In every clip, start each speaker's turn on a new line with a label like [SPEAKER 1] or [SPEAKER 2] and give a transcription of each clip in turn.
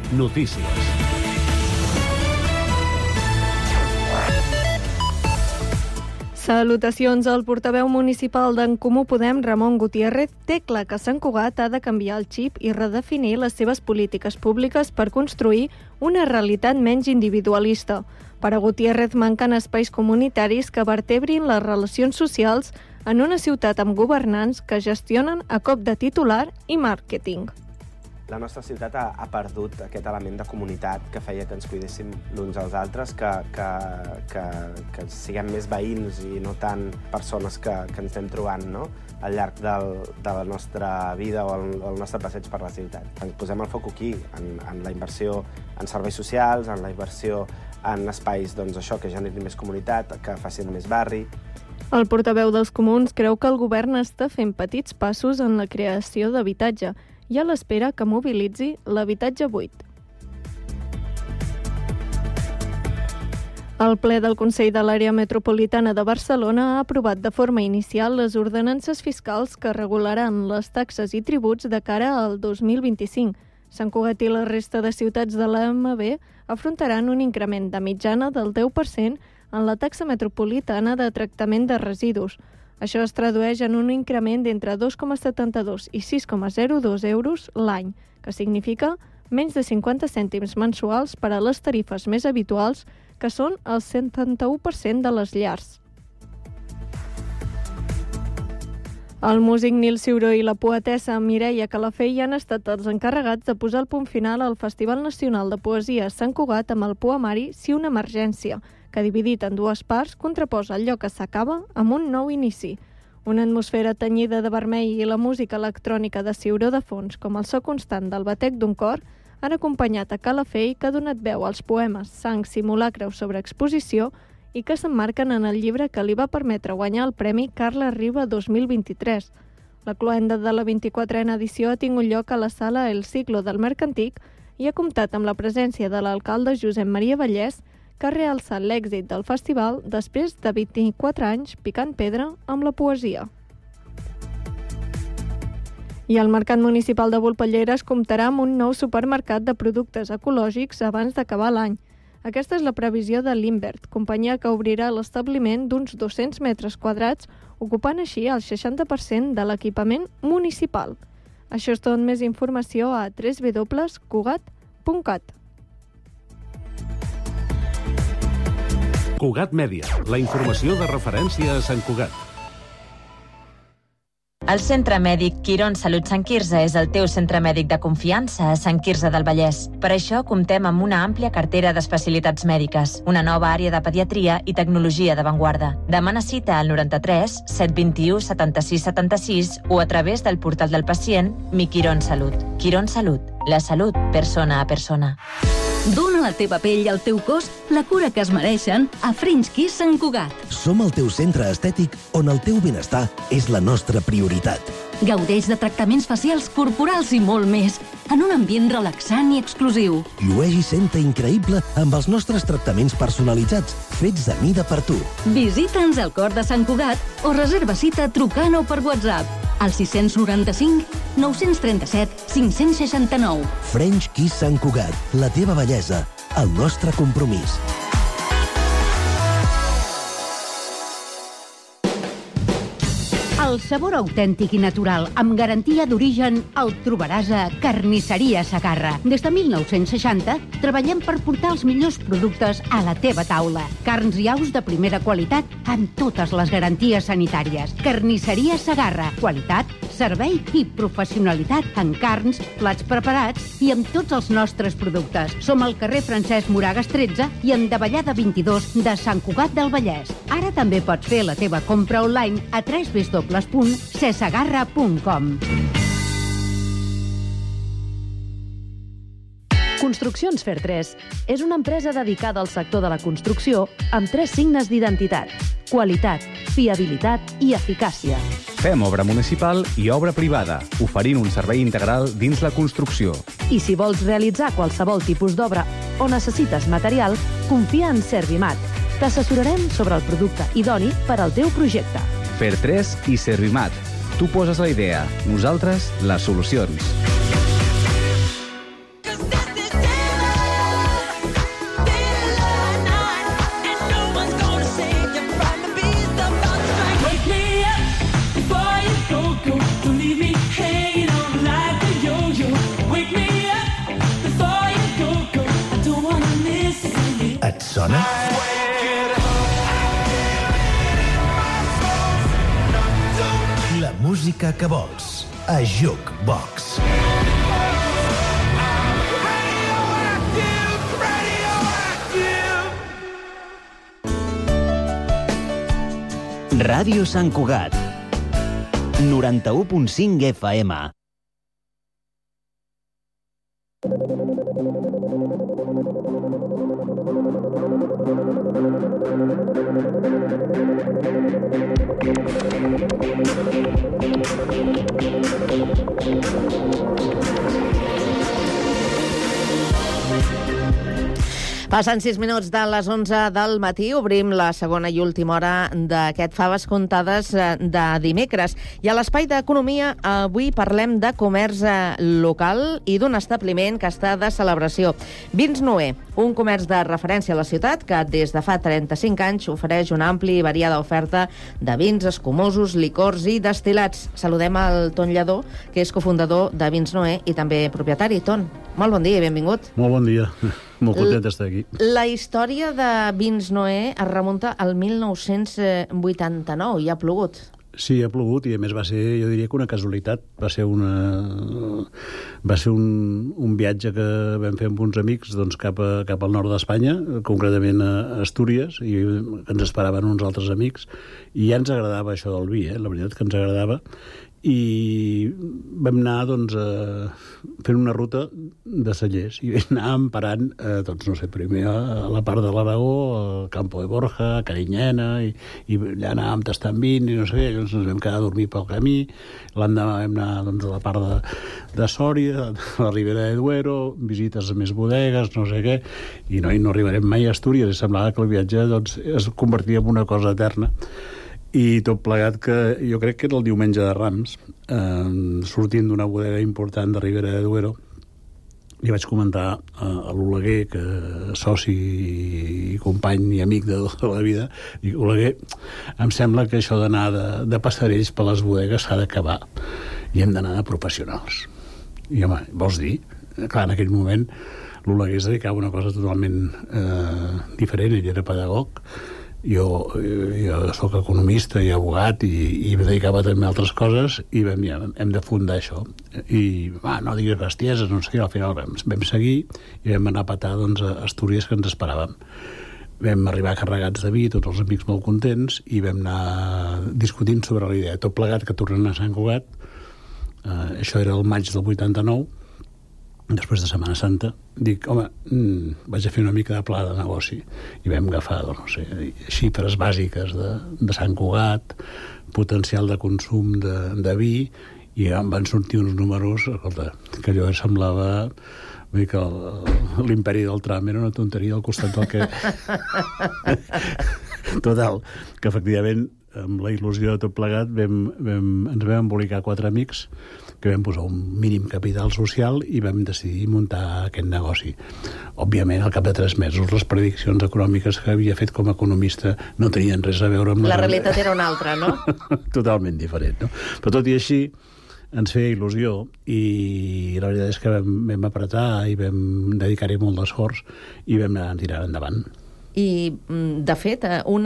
[SPEAKER 1] Notícies.
[SPEAKER 2] Salutacions. El portaveu municipal d'en Comú Podem, Ramon Gutiérrez, té clar que Sant Cugat ha de canviar el xip i redefinir les seves polítiques públiques per construir una realitat menys individualista. Per a Gutiérrez manquen espais comunitaris que vertebrin les relacions socials en una ciutat amb governants que gestionen a cop de titular i màrqueting.
[SPEAKER 3] La nostra ciutat ha perdut aquest element de comunitat que feia que ens cuidéssim l'uns als altres, que siguem més veïns i no tant persones que ens anem trobant, no?, al llarg de la nostra vida o el nostre passeig per la ciutat. Ens posem el foc aquí, en la inversió en serveis socials, en la inversió en espais que generin més comunitat, que facin més barri.
[SPEAKER 2] El portaveu dels comuns creu que el govern està fent petits passos en la creació d'habitatge i a l'espera que mobilitzi l'habitatge buit. El ple del Consell de l'Àrea Metropolitana de Barcelona ha aprovat de forma inicial les ordenances fiscals que regularan les taxes i tributs de cara al 2025. Sant Cugat i la resta de ciutats de l'AMB afrontaran un increment de mitjana del 10% en la taxa metropolitana de tractament de residus. Això es tradueix en un increment d'entre 2,72 i 6,02 euros l'any, que significa menys de 50 cèntims mensuals per a les tarifes més habituals, que són el 71% de les llars. El músic Nil Ciuró i la poetessa Mireia Calafell han estat els encarregats de posar el punt final al Festival Nacional de Poesia Sant Cugat amb el poemari Si una emergència, que dividit en dues parts contraposa allò que s'acaba amb un nou inici. Una atmosfera tenyida de vermell i la música electrònica de Ciuró de fons, com el so constant del batec d'un cor, han acompanyat a Calafell, que ha donat veu als poemes Sang, simulacre o sobreexposició i que s'emmarquen en el llibre que li va permetre guanyar el Premi Carles Riba 2023. La cloenda de la 24a edició ha tingut lloc a la sala El Ciclo del Mercantic i ha comptat amb la presència de l'alcalde Josep Maria Vallès, que ha realçat l'èxit del festival després de 24 anys picant pedra amb la poesia. I el Mercat Municipal de Volpelleres comptarà amb un nou supermercat de productes ecològics abans d'acabar l'any. Aquesta és la previsió de l'Invert, companyia que obrirà l'establiment d'uns 200 metres quadrats, ocupant així el 60% de l'equipament municipal. Això és tot. Més informació a www.cugat.cat.
[SPEAKER 1] Cugat Mèdia, la informació de referència a Sant Cugat.
[SPEAKER 4] El Centre Mèdic Quirón Salut Sant Quirze és el teu centre mèdic de confiança a Sant Quirze del Vallès. Per això comptem amb una àmplia cartera d'especialitats mèdiques, una nova àrea de pediatria i tecnologia d'avantguarda. Demana cita al 93 721 76 76 o a través del portal del pacient Mi Quirón Salut. Quirón Salut, la salut persona a persona.
[SPEAKER 5] Dóna a la teva pell i al teu cos la cura que es mereixen a French Kiss Sant Cugat.
[SPEAKER 6] Som el teu centre estètic on el teu benestar és la nostra prioritat.
[SPEAKER 5] Gaudeix de tractaments facials, corporals i molt més, en un ambient relaxant i exclusiu.
[SPEAKER 6] Llueix i senta increïble amb els nostres tractaments personalitzats, fets a mida per tu.
[SPEAKER 5] Visita'ns al cor de Sant Cugat o reserva cita trucant o per WhatsApp al 695 937 569.
[SPEAKER 6] French Kiss Sant Cugat, la teva bellesa, el nostre compromís.
[SPEAKER 7] El sabor autèntic i natural, amb garantia d'origen, el trobaràs a Carnisseria Segarra. Des de 1960 treballem per portar els millors productes a la teva taula. Carns i aus de primera qualitat amb totes les garanties sanitàries. Carnisseria Segarra. Qualitat, servei i professionalitat en carns, plats preparats i amb tots els nostres productes. Som al carrer Francesc Moragas 13 i en Davallada 22 de Sant Cugat del Vallès. Ara també pots fer la teva compra online a www.cesegarra.com.
[SPEAKER 8] Construccions Fer3 és una empresa dedicada al sector de la construcció amb 3 signes d'identitat: qualitat, fiabilitat i eficàcia.
[SPEAKER 9] Fem obra municipal i obra privada, oferint un servei integral dins la construcció.
[SPEAKER 8] I si vols realitzar qualsevol tipus d'obra o necessites material, confia en Servimat. T'assessorarem sobre el producte idoni per al teu projecte.
[SPEAKER 9] Fer3 i Servimat. Tu poses la idea, nosaltres les solucions.
[SPEAKER 6] sona? La música que vols a Jukebox.
[SPEAKER 10] Ràdio Sant Cugat 91.5 FM.
[SPEAKER 11] Passant 6 minuts de les 11 del matí, obrim la segona i última hora d'aquest Faves Comptades de dimecres. I a l'Espai d'Economia avui parlem de comerç local i d'un establiment que està de celebració. Vins Noé, un comerç de referència a la ciutat que des de fa 35 anys ofereix una àmplia i variada oferta de vins, escumosos, licors i destil·lats. Saludem al Ton Lledó, que és cofundador de Vins Noé i també propietari. Ton, molt bon dia i benvingut.
[SPEAKER 12] Molt bon dia. Molt content d'estar aquí.
[SPEAKER 11] La història de Vins Noé es remunta al 1989 i ha plogut.
[SPEAKER 12] Sí, ha plogut i a més va ser, jo diria que una casualitat. Va ser un viatge que vam fer amb uns amics doncs, cap al nord d'Espanya, concretament a Astúries, i ens esperaven uns altres amics, i ja ens agradava això del vi, la veritat que ens agradava. I vam anar doncs, fent una ruta de cellers i anàvem parant doncs, no sé, primer a la part de l'Aragó, al Campo de Borja, a Carinyena, i allà anàvem tastant vins i no sé què, llavors ens vam quedar a dormir pel camí. L'endemà vam anar doncs, a la part de Sòria, a la Ribera de Duero, visites a més bodegues, no sé què, i no arribarem mai a Astúries, i semblava que el viatge doncs, es convertia en una cosa eterna. I tot plegat que jo crec que era el diumenge de Rams, sortint d'una bodega important de Ribera de Duero, li vaig comentar a l'Oleguer, que soci i company i amic de tota la vida, dic, Oleguer, em sembla que això d'anar de passerells per les bodegues s'ha d'acabar i hem d'anar de professionals. I home, vols dir? Clar, en aquell moment l'Oleguer es dedicava a una cosa totalment diferent, ell era pedagog. Jo soc economista i abogat i em dedicava també a altres coses i vam dir, hem de fundar això. I no diguis bestieses, no sé què, al final vam seguir i vam anar a petar doncs, a Astúries, que ens esperàvem. Vam arribar carregats de vi, tots els amics molt contents, i vam anar discutint sobre la idea. Tot plegat que tornem a Sant Cugat, això era el maig del 89, després de Setmana Santa, dic, home, vaig a fer una mica de pla de negoci. I vam agafar, no sé, xifres bàsiques de Sant Cugat, potencial de consum de vi, i em van sortir uns números, escolta, que allò semblava... Vull dir que l'imperi del tram era una tonteria al costat del que... Total, que efectivament, amb la il·lusió de tot plegat, ens vam embolicar 4 amics que vam posar un mínim capital social i vam decidir muntar aquest negoci. Òbviament, al cap de 3 mesos, les prediccions econòmiques que havia fet com a economista no tenien res a veure amb
[SPEAKER 11] la realitat era una altra, no?
[SPEAKER 12] Totalment diferent, no? Però tot i així, ens feia il·lusió i la veritat és que vam apretar i vam dedicar-hi molt d'esforç i vam anar tirant endavant.
[SPEAKER 11] I, de fet, un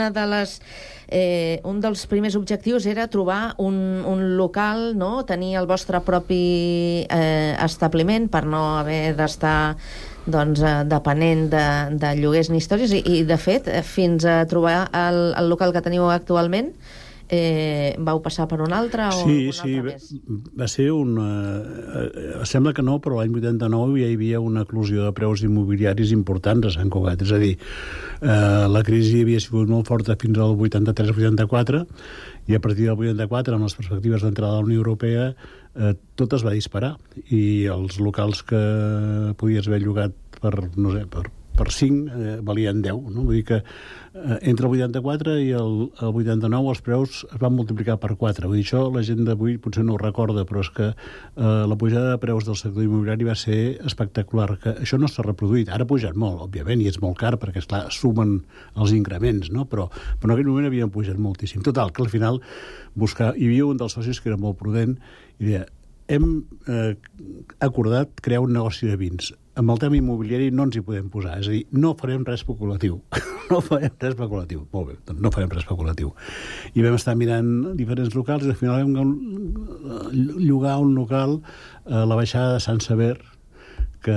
[SPEAKER 11] dels primers objectius era trobar un local, no? Tenir el vostre propi establiment per no haver d'estar doncs, depenent de lloguers ni històries i, de fet, fins a trobar el local que teniu actualment, vau passar per un altre o un altre més?
[SPEAKER 12] Va ser sembla que no, però l'any 89 ja hi havia una eclosió de preus immobiliaris importants a Sant Cugat. És a dir, la crisi havia sigut molt forta fins al 83-84 i a partir del 84, amb les perspectives d'entrada a la Unió Europea, tot es va disparar i els locals que podies haver llogat per 5 valien 10, no? Vull dir que entre el 84 i el 89 els preus es van multiplicar per 4. Vull dir, això la gent d'avui potser no ho recorda, però és que la pujada de preus del sector immobiliari va ser espectacular, que això no s'ha reproduït. Ara ha pujat molt, òbviament, i és molt car perquè, esclar, sumen els increments, no? Però en aquell moment havien pujat moltíssim. Total, que al final hi havia un dels socis que era molt prudent i deia, hem acordat crear un negoci de vins. amb el tema immobiliari no ens hi podem posar. És a dir, no farem res especulatiu. No farem res especulatiu. Molt bé, doncs no farem res especulatiu. I vam estar mirant diferents locals i al final vam llogar un local a la baixada de Sant Sever que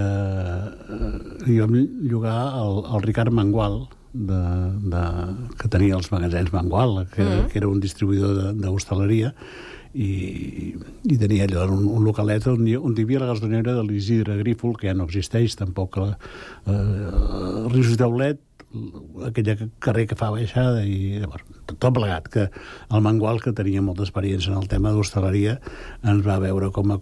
[SPEAKER 12] hi vam llogar al Ricard Mangual, que tenia els magatzems Mangual, que era un distribuïdor d'hostaleria, i tenia allò un localet on hi havia la gasolinera de l'Isidre Grífol, que ja no existeix tampoc, Rius i Taulet, aquell carrer que fa baixada, i tot plegat, que el Mangual, que tenia molta experiència en el tema d'hostaleria, ens va veure com a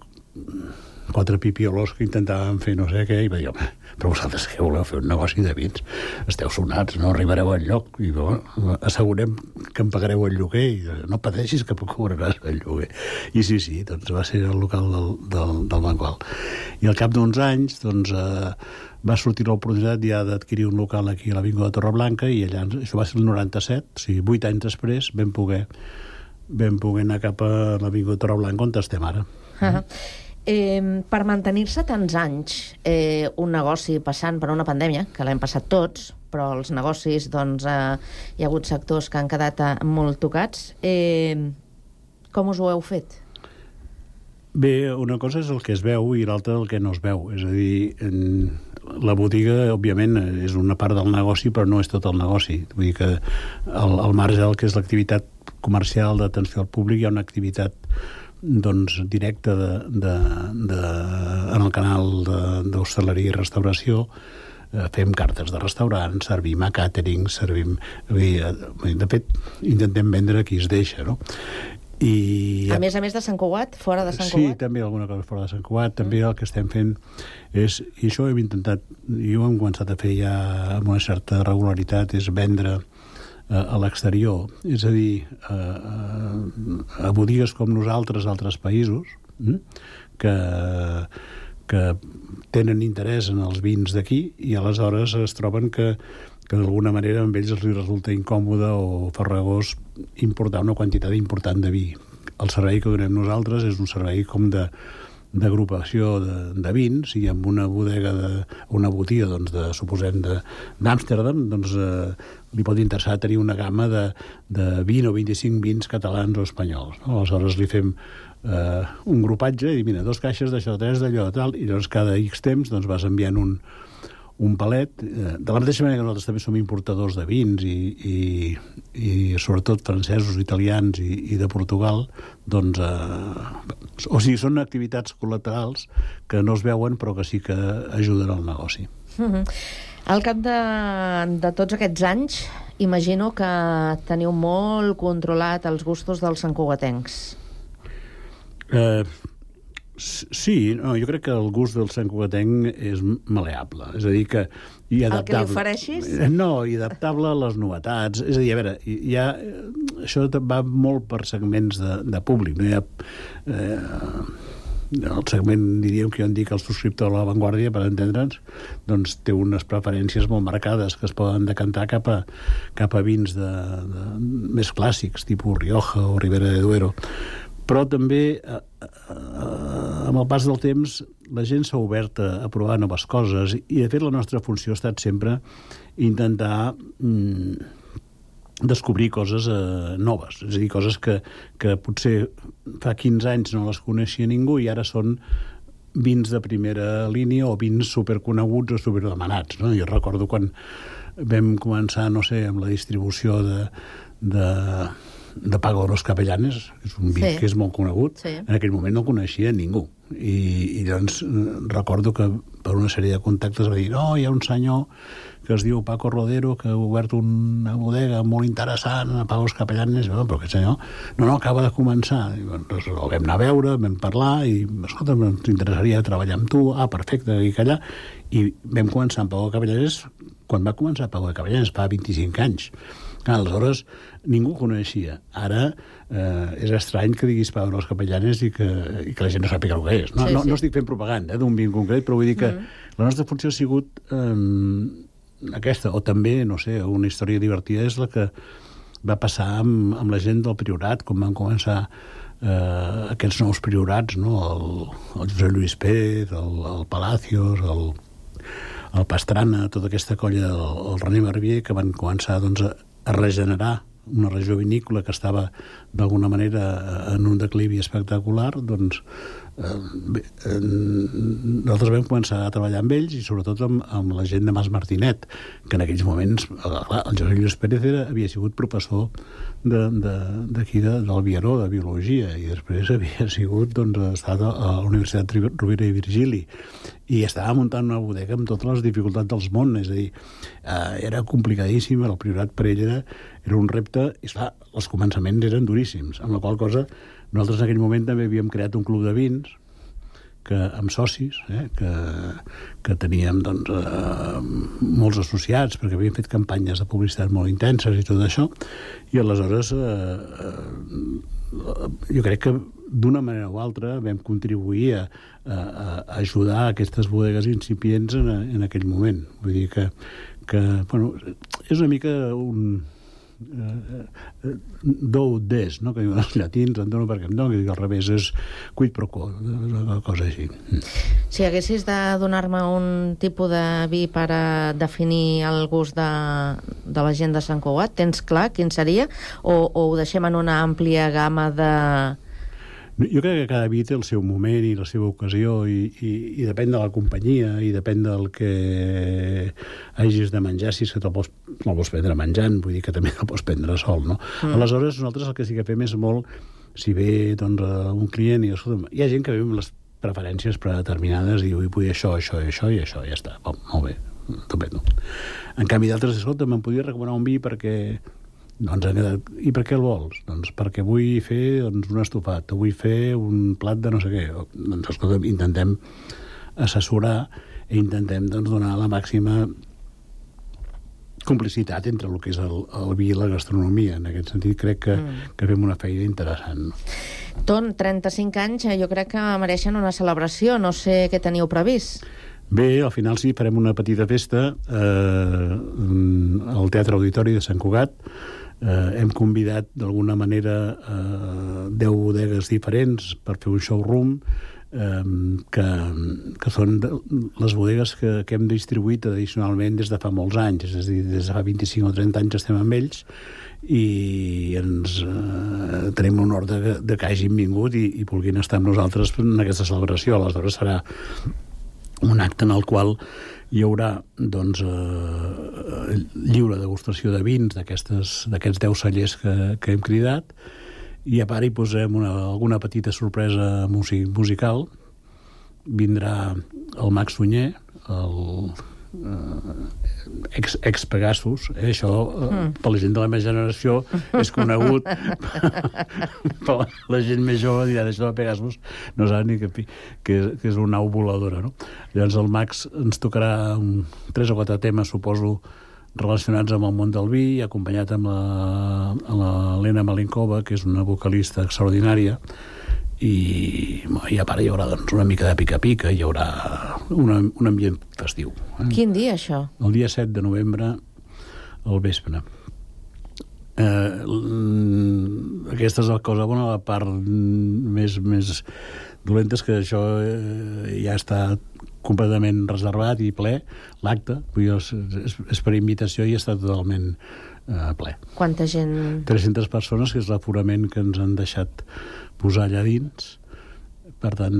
[SPEAKER 12] 4 pipiolos que intentaven fer no sé què, i va dir, home, però vosaltres què voleu fer un negoci de vins? Esteu sonats, no arribareu enlloc, i assegurem que em pagareu el lloguer, i no pateixis que cobraràs el lloguer. I sí, doncs va ser el local del Mangual. I al cap d'uns anys, doncs, va sortir l'oportunitat ja d'adquirir un local aquí a l'Avinguda de Torreblanca, i allà, això va ser el 97, o sigui, 8 anys després, vam poder anar cap a l'Avinguda de Torreblanca, on estem ara.
[SPEAKER 11] Per mantenir-se tants anys un negoci passant per una pandèmia, que l'hem passat tots, però els negocis, doncs, hi ha hagut sectors que han quedat molt tocats, com us ho heu fet?
[SPEAKER 12] Bé, una cosa és el que es veu i l'altra el que no es veu. És a dir, la botiga, òbviament, és una part del negoci, però no és tot el negoci. Vull dir que al marge del que és l'activitat comercial d'atenció al públic, hi ha una activitat doncs, directa en el canal d'hostaleria i restauració. Fem cartes de restaurant, servim a càtering, de fet, intentem vendre qui es deixa, no?
[SPEAKER 11] A més de Sant Cugat, fora de Sant Cugat?
[SPEAKER 12] Sí, també alguna cosa fora de Sant Cugat. També el que estem fent és, i això hem intentat, i ho hem començat a fer ja amb una certa regularitat, és vendre a l'exterior, és a dir, a botigues com nosaltres, altres països, que tenen interès en els vins d'aquí, i aleshores es troben que d'alguna manera amb ells els resulta incòmode o farragós importar una quantitat important de vi. El servei que donem nosaltres és un servei com d'agrupació de vins, i amb una bodega, una botiga, doncs, suposem, d'Amsterdam, doncs li pot interessar tenir una gamma de 20 o 25 vins catalans o espanyols. Aleshores li fem un grupatge i dir, mira, 2 caixes d'això, 3 d'allò, tal, i llavors cada X temps doncs, vas enviant un palet. De la mateixa manera que nosaltres també som importadors de vins i sobretot francesos, italians i de Portugal, doncs, o sigui, són activitats col·laterals que no es veuen però que sí que ajuden al negoci.
[SPEAKER 11] Al cap de tots aquests anys, imagino que teniu molt controlat els gustos dels santcugatencs.
[SPEAKER 12] Sí, jo crec que el gust del santcugatenc és maleable, és a dir que...
[SPEAKER 11] El que li ofereixis?
[SPEAKER 12] No, i adaptable a les novetats. És a dir, a veure, això va molt per segments de públic. No hi ha... El segment, diríem que jo en dic el subscriptor a l'avantguàrdia, per entendre'ns, doncs té unes preferències molt marcades que es poden decantar cap a vins més clàssics, tipus Rioja o Ribera de Duero. Però també, amb el pas del temps, la gent s'ha obert a provar noves coses, i de fet la nostra funció ha estat sempre intentar descobrir coses noves, és a dir, coses que potser fa 15 anys no les coneixia ningú i ara són vins de primera línia o vins superconeguts o superdemanats, no? Jo recordo quan vam començar, no sé, amb la distribució de Paco de los Capellanes, que és un vi que és molt conegut, en aquell moment no el coneixia ningú. I llavors recordo que per una sèrie de contactes va dir, no, hi ha un senyor que es diu Paco Rodero, que ha obert una bodega molt interessant a Paco de los Capellanes, però aquest senyor no, acaba de començar. I, doncs, el vam anar a veure, vam parlar, i escolta, ens interessaria treballar amb tu, perfecte, i callar. I vam començar amb Paco de Capellanes quan va començar Paco de Capellanes, fa 25 anys. Aleshores, ningú coneixia. Ara és estrany que diguis Paco de los Capellanes i que la gent no sàpiga el que és. No estic fent propaganda d'un vi concret, però vull dir que la nostra funció ha sigut aquesta, o també, no sé, una història divertida és la que va passar amb la gent del Priorat, com van començar aquests nous priorats, no? El Josep Lluís Pérez, el Palacios, el Pastrana, tota aquesta colla del René Barbier, que van començar doncs, a regenerar una regió vinícola que estava d'alguna manera en un declivi espectacular, doncs nosaltres vam començar a treballar amb ells i sobretot amb la gent de Mas Martinet, que en aquells moments el José Luis Pérez havia sigut professor d'aquí del Viaró, de Biologia, i després havia sigut, doncs, estat a la Universitat Rovira i Virgili, i estava muntant una bodega amb totes les dificultats del món, és a dir, era complicadíssim, el Priorat per ell era un repte, i esclar, els començaments eren duríssims, amb la qual cosa nosaltres en aquell moment també havíem creat un club de vins amb socis, que teníem doncs, molts associats, perquè havíem fet campanyes de publicitat molt intenses i tot això, i aleshores jo crec que d'una manera o altra vam contribuir a ajudar aquestes bodegues incipients en aquell moment. Vull dir que bueno, és una mica un do des, no? Que diuen els llatins, em dono perquè em dono, que al revés és quid pro quo, una cosa així.
[SPEAKER 11] Si haguessis de donar-me un tipus de vi per a definir el gust de la gent de Sant Cugat, tens clar quin seria? O ho deixem en una àmplia gamma de...
[SPEAKER 12] Jo crec que cada vi té el seu moment i la seva ocasió i depèn de la companyia i depèn del que hagis de menjar, si és que te'l vols prendre menjant, vull dir que també te'l pots prendre sol, no? Aleshores, nosaltres el que sí que fem és molt, si ve doncs, un client i escolta, hi ha gent que ve amb les preferències predeterminades i diu, vull això, això i això i això, i ja està, molt bé, estupendo. En canvi d'altres, escolta, me'n podria recomanar un vi perquè... Doncs, i per què el vols? Doncs perquè vull fer un estofat, o vull fer un plat de no sé què. Doncs, escolta, intentem assessorar i intentem doncs, donar la màxima complicitat entre el que és el vi i la gastronomia. En aquest sentit, crec que fem una feina interessant.
[SPEAKER 11] Ton, 35 anys, jo crec que mereixen una celebració. No sé què teniu previst.
[SPEAKER 12] Bé, al final sí, farem una petita festa al Teatre Auditori de Sant Cugat. Hem convidat d'alguna manera 10 bodegues diferents per fer un showroom que són les bodegues que hem distribuït tradicionalment des de fa molts anys, és a dir, des de fa 25 o 30 anys estem amb ells i ens tenim l'honor de que hagin vingut i vulguin estar amb nosaltres en aquesta celebració. Aleshores serà un acte en el qual hi haurà doncs, lliure degustació de vins d'aquests 10 cellers que hem cridat i a part hi posem alguna petita sorpresa musical. Vindrà el Max Sunyer, el ex-Pegasus, això per la gent de la meva generació és conegut, però la gent més jove dirà això de Pegasus no sap ni que és una nau voladora, no? Llavors el Max ens tocarà 3 o 4 temes, suposo, relacionats amb el món del vi, acompanyat amb l'Helena Malinkova, que és una vocalista extraordinària, i a part hi haurà doncs, una mica de pica-pica, hi haurà un ambient festiu.
[SPEAKER 11] Quin dia, això?
[SPEAKER 12] El dia 7 de novembre, al vespre. Aquesta és la cosa bona, la part més dolenta és que això ja està completament reservat i ple, l'acte, és per invitació i està totalment ple.
[SPEAKER 11] Quanta gent?
[SPEAKER 12] 300 persones, que és l'aforament que ens han deixat posar allà dins. Per tant,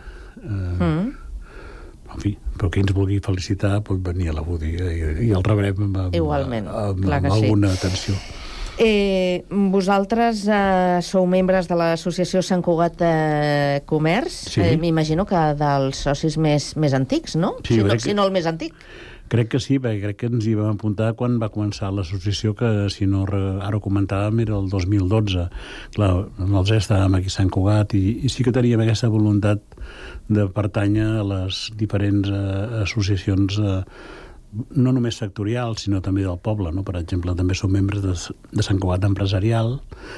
[SPEAKER 12] en fi, però qui ens vulgui felicitar pot venir a la botiga i el rebrem amb alguna atenció.
[SPEAKER 11] Vosaltres sou membres de l'associació Sant Cugat Comerç, m'imagino que dels socis més antics, no? Si no el més antic.
[SPEAKER 12] Crec que sí, perquè crec que ens hi vam apuntar quan va començar l'associació, que si no ara ho comentàvem era el 2012. Clar, nosaltres estàvem aquí a Sant Cugat i sí que teníem aquesta voluntat de pertànyer a les diferents associacions no només sectorials, sinó també del poble, no? Per exemple, també som membres de Sant Cugat Empresarial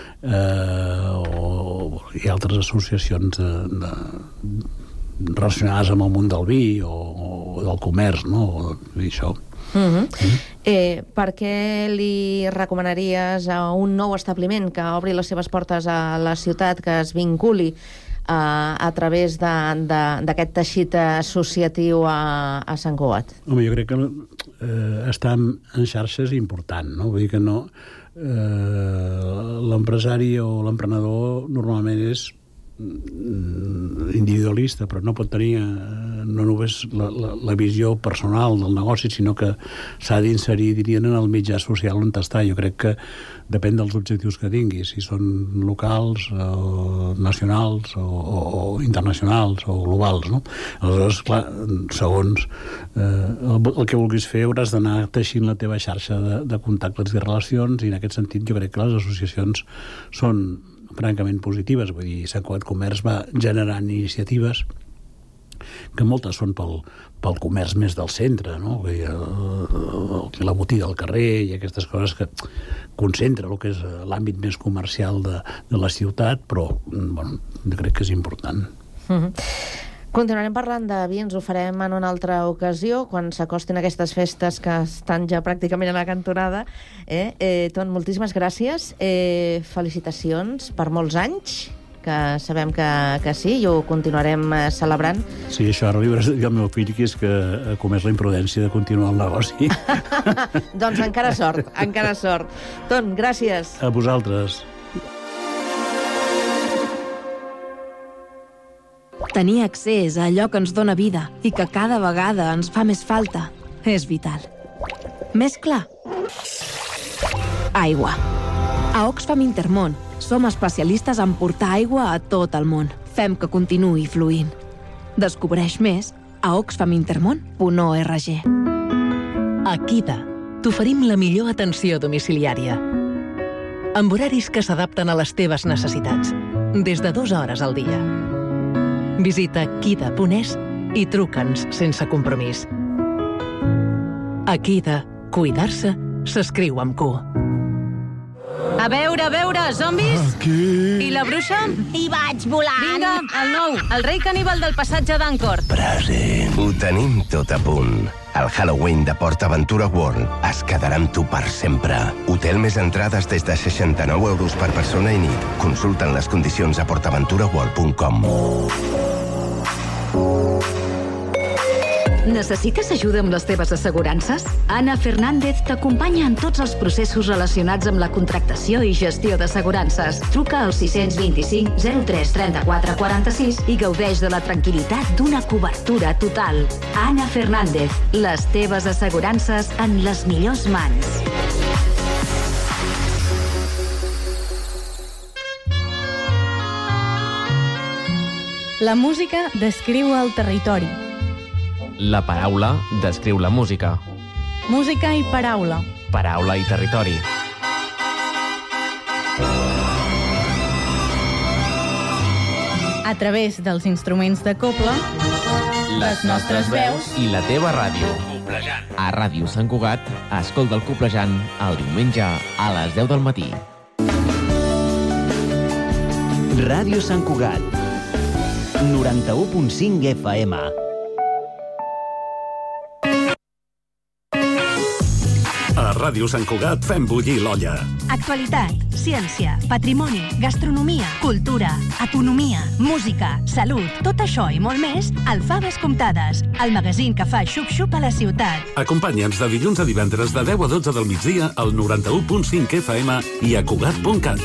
[SPEAKER 12] i altres associacions relacionades amb el món del vi o del comerç, no? I això.
[SPEAKER 11] Per què li recomanaries a un nou establiment que obri les seves portes a la ciutat, que es vinculi a través d'aquest teixit associatiu a Sant Cugat?
[SPEAKER 12] Home, jo crec que estar en xarxa és important, no? Vull dir que no... l'empresari o l'emprenedor normalment és individualista, però no pot tenir no només la visió personal del negoci, sinó que s'ha d'inserir, dirien, en el mitjà social on està. Jo crec que depèn dels objectius que tingui, si són locals, o nacionals, o internacionals, o globals, no? Aleshores, clar, segons el que vulguis fer, hauràs d'anar teixint la teva xarxa de contactes i relacions, i en aquest sentit jo crec que les associacions són francament positives. Vull dir, Sant Cugat Comerç va generant iniciatives que moltes són pel comerç més del centre, no? Vull dir, la botiga al carrer i aquestes coses que concentra el que és l'àmbit més comercial de la ciutat, però bueno, crec que és important.
[SPEAKER 11] Continuarem parlant de vi, ens ho farem en una altra ocasió, quan s'acostin aquestes festes que estan ja pràcticament a la cantonada. Ton, moltíssimes gràcies. Felicitacions per molts anys, que sabem que sí, i ho continuarem celebrant.
[SPEAKER 12] Sí, això ara li hauràs de dir al meu fill, que és que ha comès la imprudència de continuar el negoci.
[SPEAKER 11] Doncs encara sort, encara sort. Ton, gràcies.
[SPEAKER 12] A vosaltres.
[SPEAKER 8] Tenir accés a allò que ens dona vida i que cada vegada ens fa més falta és vital. Més clar? Aigua. A Oxfam Intermón som especialistes en portar aigua a tot el món. Fem que continuï fluint. Descobreix més a oxfamintermon.org.
[SPEAKER 13] A Kida t'oferim la millor atenció domiciliària, amb horaris que s'adapten a les teves necessitats, des de 2 hores al dia. Visita kida.es i truca'ns sense compromís. A Kida, cuidar-se s'escriu amb Q.
[SPEAKER 14] A veure, zombis?
[SPEAKER 15] Aquí.
[SPEAKER 14] I la bruixa?
[SPEAKER 15] Hi vaig volant.
[SPEAKER 14] Vinga, el nou, el rei caníbal del passatge d'Angkor.
[SPEAKER 16] Present. Ho tenim tot a punt. El Halloween de PortAventura World es quedarà amb tu per sempre. Hotel més entrades des de 69 € per persona i nit. Consulten les condicions a portaventuraworld.com.
[SPEAKER 5] Necessites ajuda amb les teves assegurances? Anna Fernández t'acompanya en tots els processos relacionats amb la contractació i gestió d'assegurances. Truca al 625 03 34 46 i gaudeix de la tranquil·litat d'una cobertura total. Anna Fernández, les teves assegurances en les millors mans.
[SPEAKER 2] La música descriu el territori.
[SPEAKER 17] La paraula descriu la música.
[SPEAKER 2] Música i paraula.
[SPEAKER 17] Paraula i territori.
[SPEAKER 2] A través dels instruments de cobla, les nostres veus
[SPEAKER 17] i la teva ràdio. A Ràdio Sant Cugat, escolta el Coplejant el diumenge a les 10 del matí.
[SPEAKER 10] Ràdio Sant Cugat, 91.5 FM.
[SPEAKER 1] A Ràdio Sant Cugat fem bullir l'olla.
[SPEAKER 18] Actualitat, ciència, patrimoni, gastronomia, cultura, economia, música, salut, tot això i molt més al Faves Comptades, el magazín que fa xup-xup a la ciutat.
[SPEAKER 1] Acompanya'ns de dilluns a divendres de 10 a 12 del migdia al 91.5 FM i a Cugat.cat.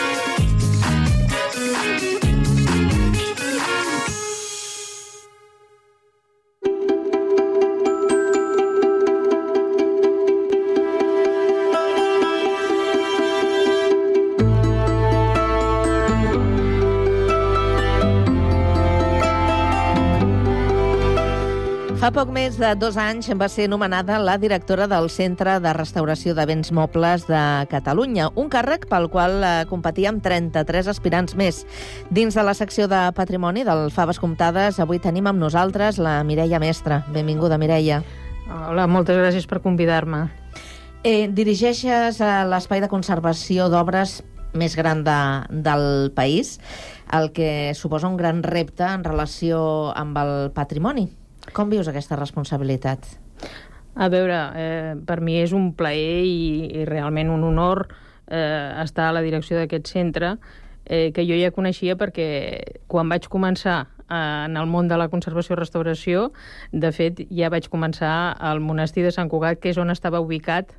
[SPEAKER 11] Fa poc més de 2 anys va ser nomenada la directora del Centre de Restauració de Béns Mobles de Catalunya, un càrrec pel qual competia amb 33 aspirants més. Dins de la secció de Patrimoni del Faves Comptades, avui tenim amb nosaltres la Mireia Mestre. Benvinguda, Mireia.
[SPEAKER 19] Hola, moltes gràcies per convidar-me.
[SPEAKER 11] Dirigeixes l'espai de conservació d'obres més gran del país, el que suposa un gran repte en relació amb el patrimoni. Com vius aquesta responsabilitat?
[SPEAKER 19] A veure, per mi és un plaer i realment un honor estar a la direcció d'aquest centre que jo ja coneixia perquè quan vaig començar en el món de la conservació i restauració, de fet, ja vaig començar al monestir de Sant Cugat, que és on estava ubicat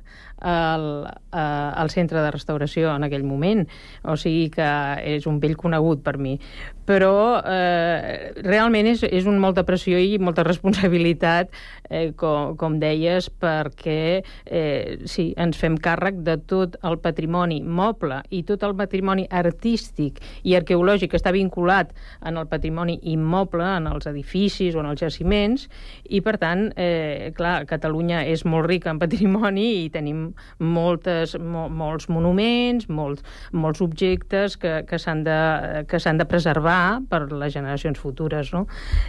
[SPEAKER 19] el centre de restauració en aquell moment. O sigui que és un vell conegut per mi. Però realment és un molta pressió i molta responsabilitat, com deies, perquè sí, ens fem càrrec de tot el patrimoni moble i tot el patrimoni artístic i arqueològic que està vinculat en el patrimoni immoble, en els edificis o en els jaciments, i per tant, clar, Catalunya és molt rica en patrimoni i tenim molts monuments, molts objectes que s'han de preservar per les generacions futures, no?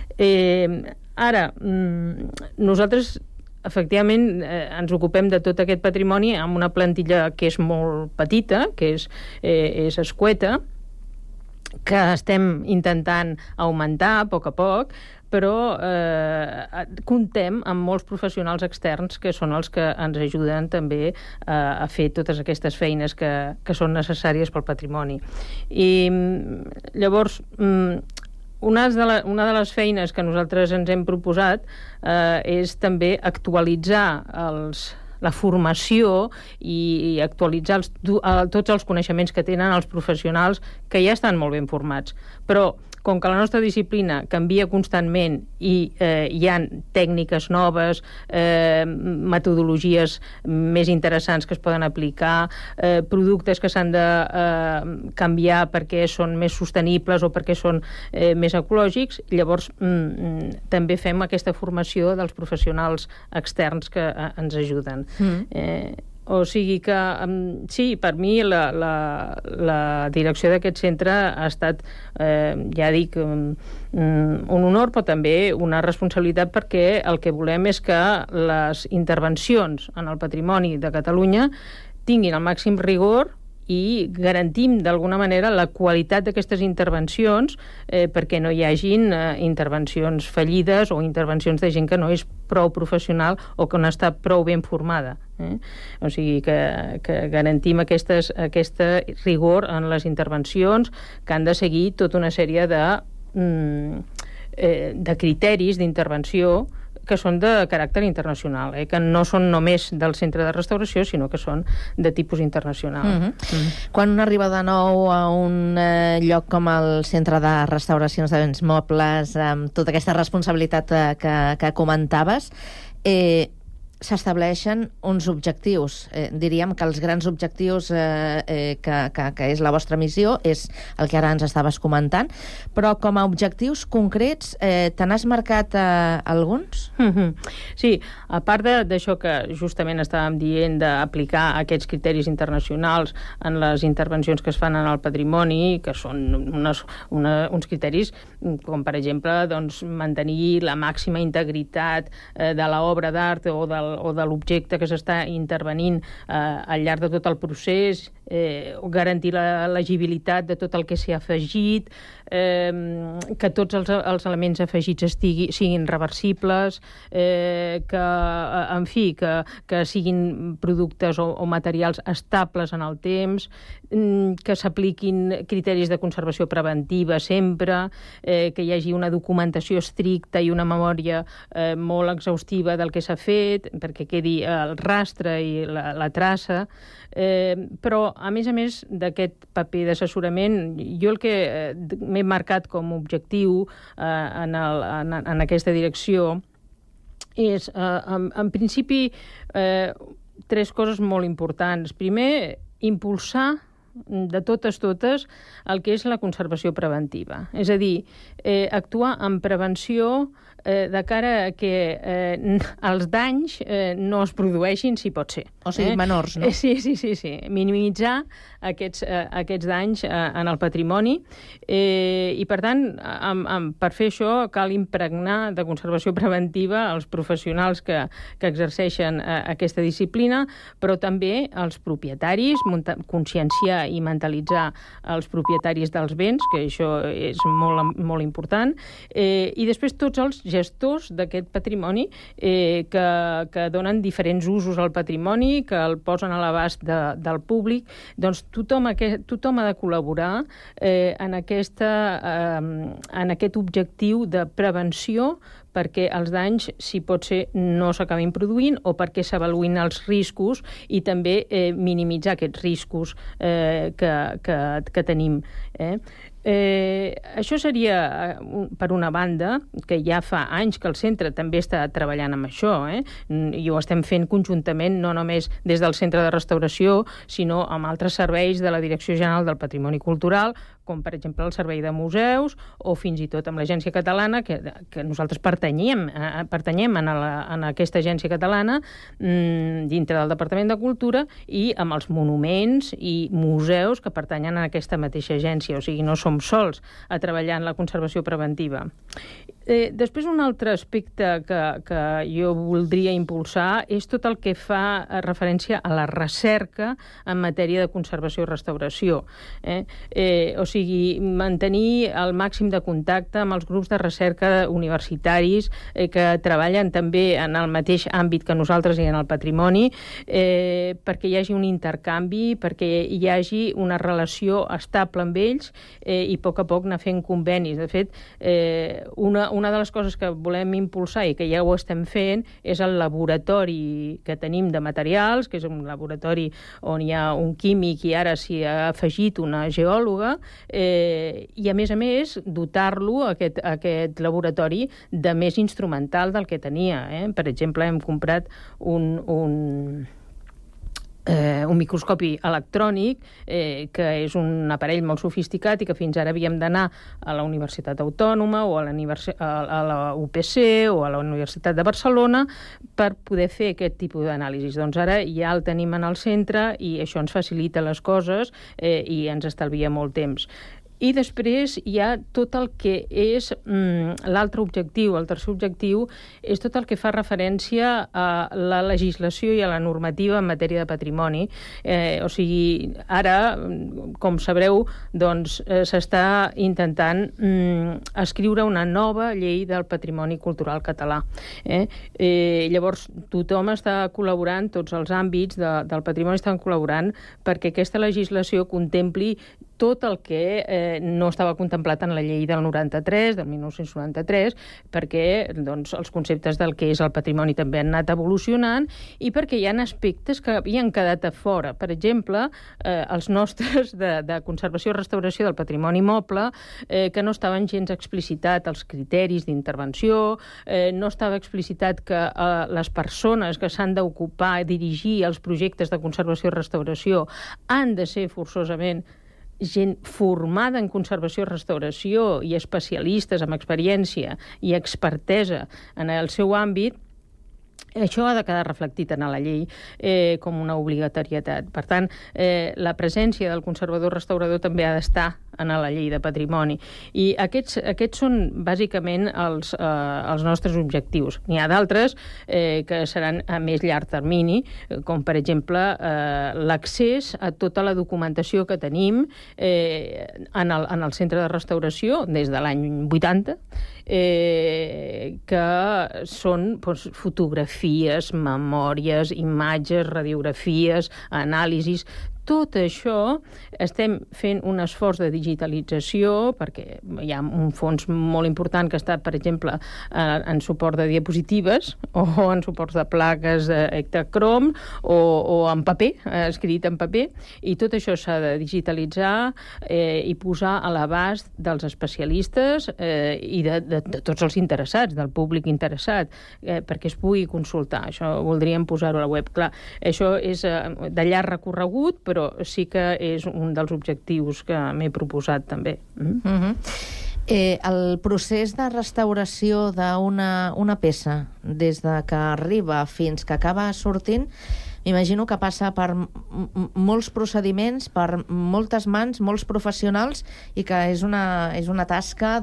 [SPEAKER 19] Ara, nosaltres efectivament ens ocupem de tot aquest patrimoni amb una plantilla que és molt petita, que és escueta, que estem intentant augmentar a poc, però comptem amb molts professionals externs que són els que ens ajuden també a fer totes aquestes feines que són necessàries pel patrimoni. I llavors, una de les feines que nosaltres ens hem proposat és també actualitzar la formació i actualitzar tots els coneixements que tenen els professionals que ja estan molt ben formats. Però, com que la nostra disciplina canvia constantment i hi ha tècniques noves, metodologies més interessants que es poden aplicar, productes que s'han de canviar perquè són més sostenibles o perquè són més ecològics, llavors també fem aquesta formació dels professionals externs que ens ajuden. O sigui que, sí, per mi la direcció d'aquest centre ha estat, ja dic, un honor, però també una responsabilitat, perquè el que volem és que les intervencions en el patrimoni de Catalunya tinguin el màxim rigor i garantim d'alguna manera la qualitat d'aquestes intervencions perquè no hi hagin intervencions fallides o intervencions de gent que no és prou professional o que no està prou ben formada. O sigui que garantim aquest rigor en les intervencions, que han de seguir tota una sèrie de criteris d'intervenció que són de caràcter internacional, que no són només del centre de restauració, sinó que són de tipus internacional.
[SPEAKER 11] Quan un arriba de nou a un lloc com el centre de restauracions de béns mobles, amb tota aquesta responsabilitat que comentaves, s'estableixen uns objectius. Diríem que els grans objectius que és la vostra missió és el que ara ens estaves comentant, però com a objectius concrets te n'has marcat alguns?
[SPEAKER 19] Sí, a part d'això que justament estàvem dient d'aplicar aquests criteris internacionals en les intervencions que es fan en el patrimoni, que són uns criteris com, per exemple, mantenir la màxima integritat de l'obra d'art o de l'objecte que s'està intervenint al llarg de tot el procés, garantir la legibilitat de tot el que s'hi ha afegit, que tots els elements afegits siguin reversibles, que siguin productes o materials estables en el temps, que s'apliquin criteris de conservació preventiva sempre, que hi hagi una documentació estricta i una memòria molt exhaustiva del que s'ha fet, perquè quedi el rastre i la traça. Però, a més d'aquest paper d'assessorament, jo el que m'he marcat com a objectiu en aquesta direcció és, en principi, 3 coses molt importants. Primer, impulsar de totes el que és la conservació preventiva. És a dir, actuar en prevenció de cara a que els danys no es produeixin, si pot ser.
[SPEAKER 11] O sigui, menors, no?
[SPEAKER 19] Sí. Minimitzar aquests danys en el patrimoni i, per tant, per fer això cal impregnar de conservació preventiva els professionals que exerceixen aquesta disciplina, però també els propietaris, conscienciar i mentalitzar els propietaris dels béns, que això és molt, molt important, i després tots els gestors d'aquest patrimoni que donen diferents usos al patrimoni, que el posen a l'abast del públic. Doncs tothom ha de col·laborar en aquest objectiu de prevenció perquè els danys, si pot ser, no s'acabin produint o perquè s'avaluïn els riscos i també minimitzar aquests riscos que tenim. Això seria, per una banda, que ja fa anys que el centre també està treballant amb això, i ho estem fent conjuntament, no només des del Centre de Restauració, sinó amb altres serveis de la Direcció General del Patrimoni Cultural, com per exemple el Servei de Museus o fins i tot amb l'Agència Catalana, que nosaltres pertanyem en aquesta agència catalana dintre del Departament de Cultura, i amb els monuments i museus que pertanyen a aquesta mateixa agència, o sigui, no som sols a treballar en la conservació preventiva. Després, un altre aspecte que jo voldria impulsar és tot el que fa referència a la recerca en matèria de conservació i restauració. O sigui, mantenir el màxim de contacte amb els grups de recerca universitaris que treballen també en el mateix àmbit que nosaltres i en el patrimoni, perquè hi hagi un intercanvi, perquè hi hagi una relació estable amb ells i a poc anar fent convenis. De fet, una de les coses que volem impulsar i que ja ho estem fent és el laboratori que tenim de materials, que és un laboratori on hi ha un químic i ara s'hi ha afegit una geòloga, i a més dotar-lo, aquest laboratori, de més instrumental del que tenia. Per exemple, hem comprat un microscopi electrònic, que és un aparell molt sofisticat i que fins ara havíem d'anar a la Universitat Autònoma o a la UPC o a la Universitat de Barcelona per poder fer aquest tipus d'anàlisis. Doncs ara ja el tenim en el centre i això ens facilita les coses i ens estalvia molt temps. I després hi ha tot el que és l'altre objectiu, el tercer objectiu, és tot el que fa referència a la legislació i a la normativa en matèria de patrimoni. O sigui, ara, com sabreu, doncs s'està intentant escriure una nova llei del patrimoni cultural català. Llavors, tothom està col·laborant, tots els àmbits del patrimoni estan col·laborant perquè aquesta legislació contempli tot el que no estava contemplat en la llei del 93, del 1993, perquè doncs, els conceptes del que és el patrimoni també han anat evolucionant i perquè hi ha aspectes que havien quedat a fora. Per exemple, els nostres de conservació i restauració del patrimoni moble, que no estaven gens explicitat els criteris d'intervenció, no estava explicitat que les persones que s'han d'ocupar, dirigir els projectes de conservació i restauració han de ser forçosament gent formada en conservació i restauració i especialistes amb experiència i expertesa en el seu àmbit. Això ha de quedar reflectit en la llei com una obligatorietat. Per tant, la presència del conservador-restaurador també ha d'estar en la llei de patrimoni. I aquests són bàsicament els nostres objectius. N'hi ha d'altres que seran a més llarg termini, com per exemple l'accés a tota la documentació que tenim en el centre de restauració des de l'any 80, que són fotografies, memòries, imatges, radiografies, anàlisis. Tot això estem fent un esforç de digitalització perquè hi ha un fons molt important que està, per exemple, en suport de diapositives o en suports de plaques Ektacrom o en paper, escrit en paper, i tot això s'ha de digitalitzar i posar a l'abast dels especialistes i de tots els interessats, del públic interessat, perquè es pugui consultar. Això voldríem posar-ho a la web. Clar, això és de llarg recorregut, però sí que és un dels objectius que m'he proposat també.
[SPEAKER 11] El procés de restauració d'una peça, des de que arriba fins que acaba sortint, m'imagino que passa per molts procediments, per moltes mans, molts professionals, i que és una tasca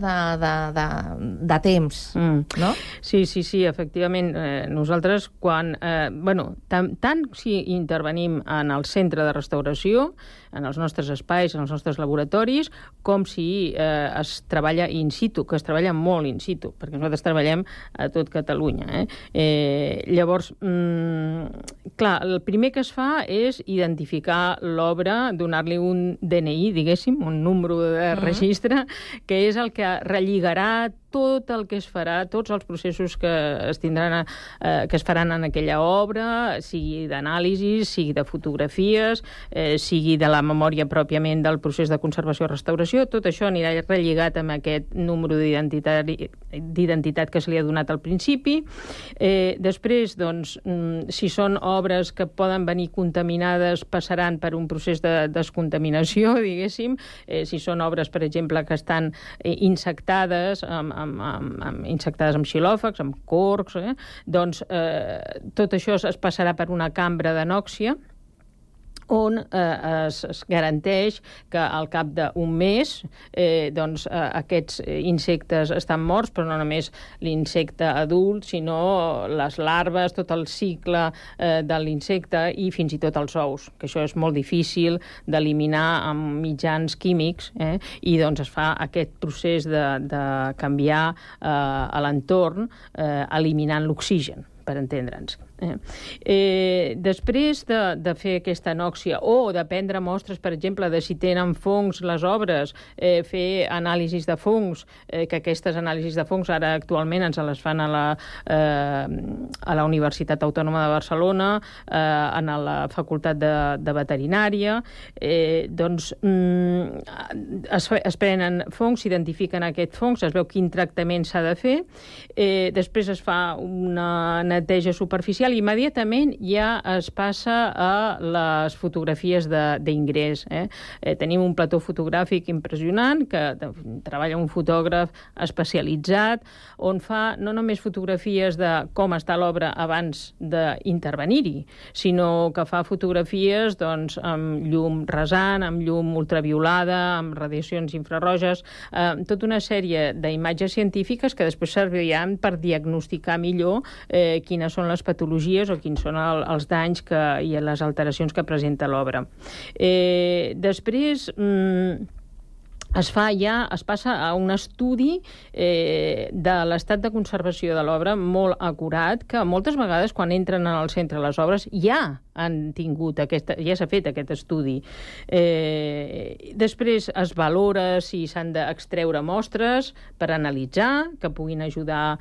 [SPEAKER 11] de temps, no?
[SPEAKER 19] Sí, efectivament. Nosaltres, quan... tant si intervenim en el centre de restauració, en els nostres espais, en els nostres laboratoris, com si es treballa in situ, que es treballa molt in situ, perquè nosaltres treballem a tot Catalunya. Llavors, clar, el primer que es fa és identificar l'obra, donar-li un DNI, diguéssim, un número de registre, que és el que relligarà tot el que es farà, tots els processos que es faran en aquella obra, sigui d'anàlisis, sigui de fotografies, sigui de la memòria pròpiament del procés de conservació-restauració, tot això anirà relligat amb aquest número d'identitat que se li ha donat al principi. Després, doncs, si són obres que poden venir contaminades, passaran per un procés de descontaminació, diguéssim. Si són obres, per exemple, que estan insectades amb xilòfags, amb corcs, doncs tot això es passarà per una cambra d'anòxia, on es garanteix que al cap d'un mes aquests insectes estan morts, però no només l'insecte adult, sinó les larves, tot el cicle de l'insecte i fins i tot els ous, que això és molt difícil d'eliminar amb mitjans químics, i doncs es fa aquest procés de canviar a l'entorn eliminant l'oxigen, per entendre'ns. Després de fer aquesta anòxia o de prendre mostres, per exemple, de si tenen fongs les obres, fer anàlisis de fongs, que aquestes anàlisis de fongs ara actualment ens les fan a la Universitat Autònoma de Barcelona, en la Facultat de Veterinària, doncs es prenen fongs, s'identifiquen aquests fongs, es veu quin tractament s'ha de fer, després es fa una neteja superficial i immediatament ja es passa a les fotografies d'ingrés. Tenim un plató fotogràfic impressionant que treballa un fotògraf especialitzat on fa no només fotografies de com està l'obra abans d'intervenir-hi, sinó que fa fotografies amb llum rasant, amb llum ultraviolada, amb radiacions infraroges, tota una sèrie d'imatges científiques que després serviran per diagnosticar millor quines són les patologies o quins són els danys i les alteracions que presenta l'obra. Després es passa a un estudi de l'estat de conservació de l'obra molt acurat, que moltes vegades quan entren al centre les obres ja s'ha fet aquest estudi. Després es valora si s'han d'extreure mostres per analitzar, que puguin ajudar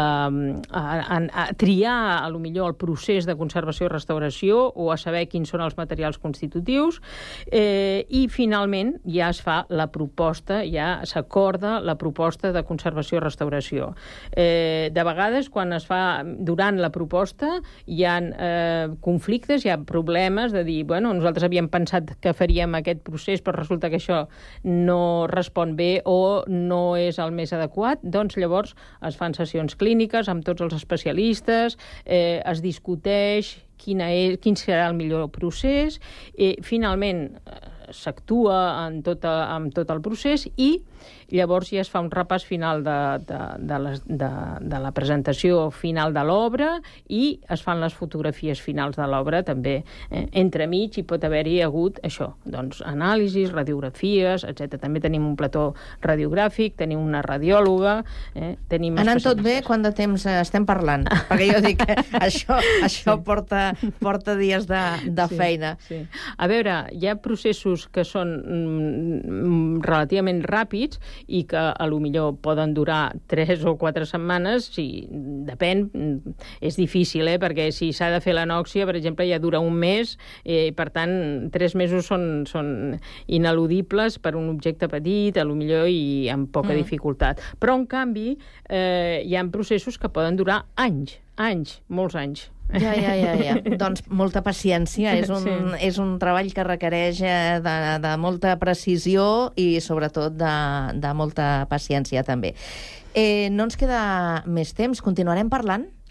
[SPEAKER 19] a triar potser el procés de conservació i restauració o a saber quins són els materials constitutius, i finalment ja es fa la proposta, ja s'acorda la proposta de conservació i restauració. De vegades, quan es fa durant la proposta, hi ha conflictes, hi ha problemes de dir, nosaltres havíem pensat que faríem aquest procés, però resulta que això no respon bé o no és el més adequat, doncs llavors es fan sessions clíniques amb tots els especialistes, es discuteix quin serà el millor procés, finalment s'actua amb tot el procés i llavors ja es fa un repàs final de la presentació final de l'obra i es fan les fotografies finals de l'obra també. Entremig hi pot haver-hi hagut això, doncs anàlisis, radiografies, etc. També tenim un plató radiogràfic, tenim una radiòloga, tenim...
[SPEAKER 11] Anant tot bé, quant de temps estem parlant? Perquè jo dic que això porta dies de feina.
[SPEAKER 19] Sí. A veure, hi ha processos que són relativament ràpids i que a lo millor poden durar 3 o 4 setmanes, depèn, és difícil, perquè si s'ha de fer l'anòxia, per exemple, ja dura un mes, per tant, 3 mesos són ineludibles per un objecte petit, a lo millor i amb poca dificultat. Però, en canvi, hi ha processos que poden durar anys, molts anys.
[SPEAKER 11] Ja. Doncs molta paciència. És un treball que requereix de molta precisió i, sobretot, de molta paciència, també. No ens queda més temps. Continuarem parlant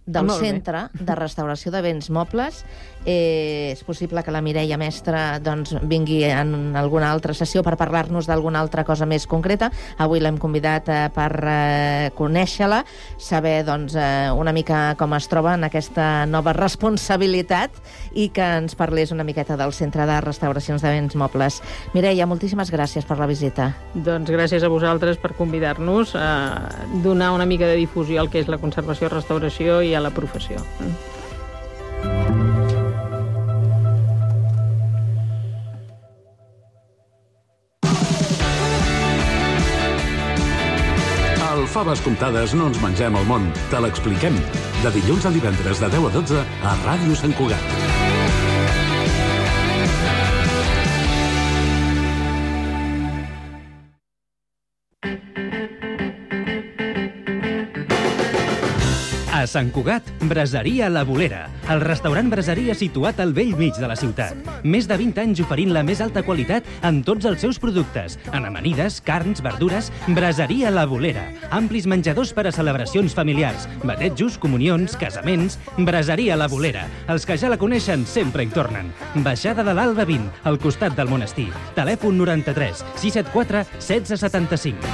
[SPEAKER 11] del Centre de Restauració de Béns Mobles. És possible que la Mireia Mestre vingui en alguna altra sessió per parlar-nos d'alguna altra cosa més concreta. Avui l'hem convidat per conèixer-la, saber una mica com es troba en aquesta nova responsabilitat i que ens parlés una miqueta del Centre de Restauracions de Béns Mobles. Mireia, moltíssimes gràcies per la visita.
[SPEAKER 19] Doncs gràcies a vosaltres per convidar-nos a donar una mica de difusió al que és la conservació i restauració i a la professió.
[SPEAKER 1] Al Faves Comptades no ens mengem el món, te l'expliquem. De dilluns a divendres de 10 a 12 a Ràdio Sant Cugat.
[SPEAKER 15] A Sant Cugat, Braseria La Bolera, el restaurant braseria situat al bell mig de la ciutat. Més de 20 anys oferint la més alta qualitat en tots els seus productes. En amanides, carns, verdures, Braseria La Bolera. Amplis menjadors per a celebracions familiars, batejos, comunions, casaments. Braseria La Bolera. Els que ja la coneixen sempre hi tornen. Baixada de l'Alba 20, al costat del monestir. Telèfon 93 674 1675.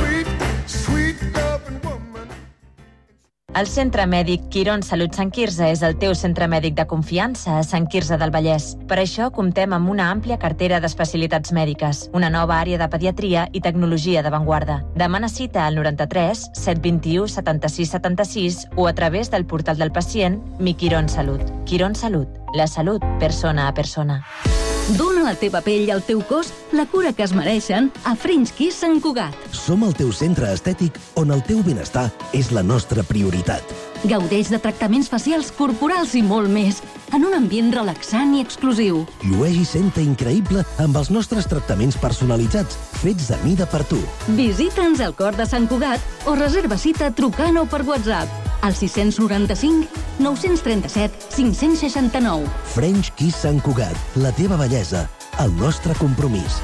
[SPEAKER 4] El Centre Mèdic Quirón Salut Sant Quirze és el teu centre mèdic de confiança a Sant Quirze del Vallès. Per això comptem amb una àmplia cartera d'especialitats mèdiques, una nova àrea de pediatria i tecnologia d'avantguarda. Demana cita al 93 721 76 76 o a través del portal del pacient Mi Quirón Salut. Quirón Salut, la salut persona a persona.
[SPEAKER 5] Dóna a la teva pell i al teu cos la cura que es mereixen a French Kiss Sant Cugat.
[SPEAKER 6] Som el teu centre estètic on el teu benestar és la nostra prioritat.
[SPEAKER 5] Gaudeix de tractaments facials, corporals i molt més, en un ambient relaxant i exclusiu.
[SPEAKER 6] Llueix i senta increïble amb els nostres tractaments personalitzats, fets a mida per tu.
[SPEAKER 5] Visita'ns al cor de Sant Cugat o reserva cita trucant o per WhatsApp al 695 937 569.
[SPEAKER 6] French Kiss Sant Cugat, la teva bellesa, el nostre compromís.